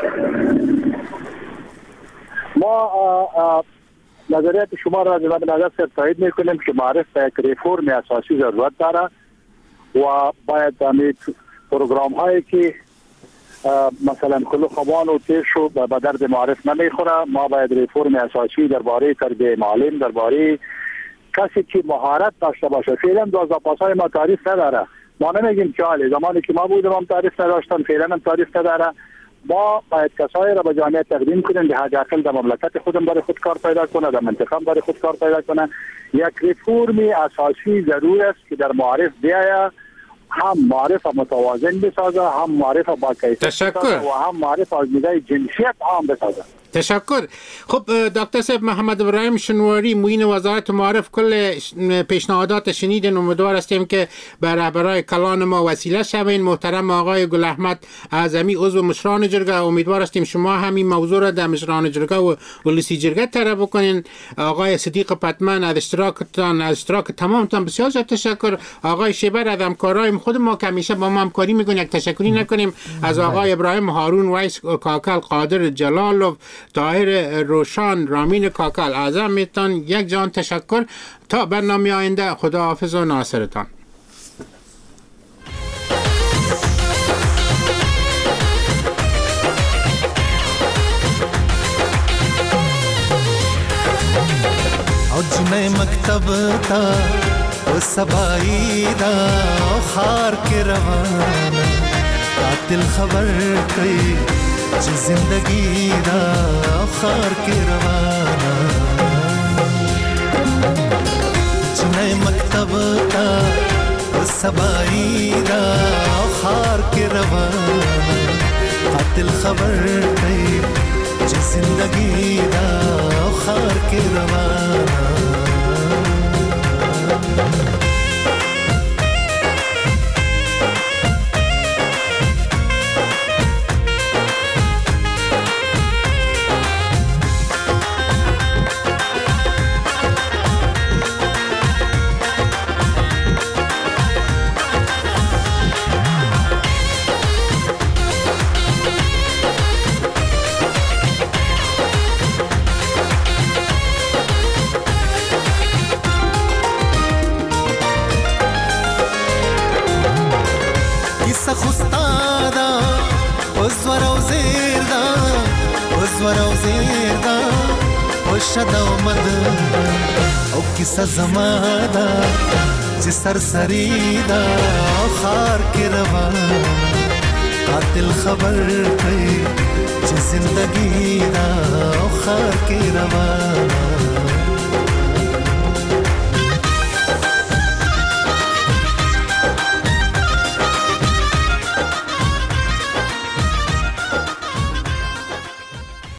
ما نظریات شما را به نظر تایید میکنیم که معرف یک ریفورم اساسی ضرورت داره و باید همین پروگرام هایی که مثلا کلو خوان و تیش و به درد معرف نمیخوره. ما باید ریفورم اساسی درباره تربیت معلم، درباره کسی که مهارت داشته باشه. فعلا 12 پاسای ما تعریف نداره. ما نمیگیم که حالی زمانی که ما بودیم هم تعریف نداشتن، فعلا هم تعریف نداره. ما باید کسایی را به جامعه تقدیم کنیم که حداقل در مملکت خودم برای خود کار پیدا کنه، در منطقه برای خود کار پیدا کنه. یک ریفورم اساسی ضرور است که در معرف بیاید، هم معرف متوازن بسازه، هم معرف با کیفیت و هم معرف از نگاه جنسیت عام بسازه.
تشکر. خب دکتر صاحب محمد ابراهیم شنواری معین وزارت معارف کل پیشنهادات شنیدین. امیدوار هستیم که به رهبرای کلان ما وسیله شوین. محترم آقای گل احمد اعظمی عضو مشران جرگه، امیدوار هستیم شما همین موضوع را در مشران جرگه و ولسی جرگه طرح بکنین. آقای صدیق پتمن از اشتراکتان، از اشتراک تمامتان بسیار تشکر. آقای شیبر از همکارای خود ما که همیشه با ما همکاری میکنن یک تشکری نکنیم. از آقای ابراهیم هارون ویس کاکل، قادر جلالov، طاهر روشان، رامین کاکل، اعظمتان یک جان تشکر. تا برنامه آینده خداحافظ و ناصرتان.
اوج میں مکتب تا و سبائی دا خار کے روانہ قاتل خبر کئی چې زندگی دا خار کې روانه جنې مکتب تا سبائی دا خار کې روانه قاتل خبر کوي چې زندگی دا خار کې روانه زور او زیر دا خوشد او مد او کسا زمادا چې سرسری دا او خار کې روان قاتل خبر کوي چې زندگی دا او خار کې روان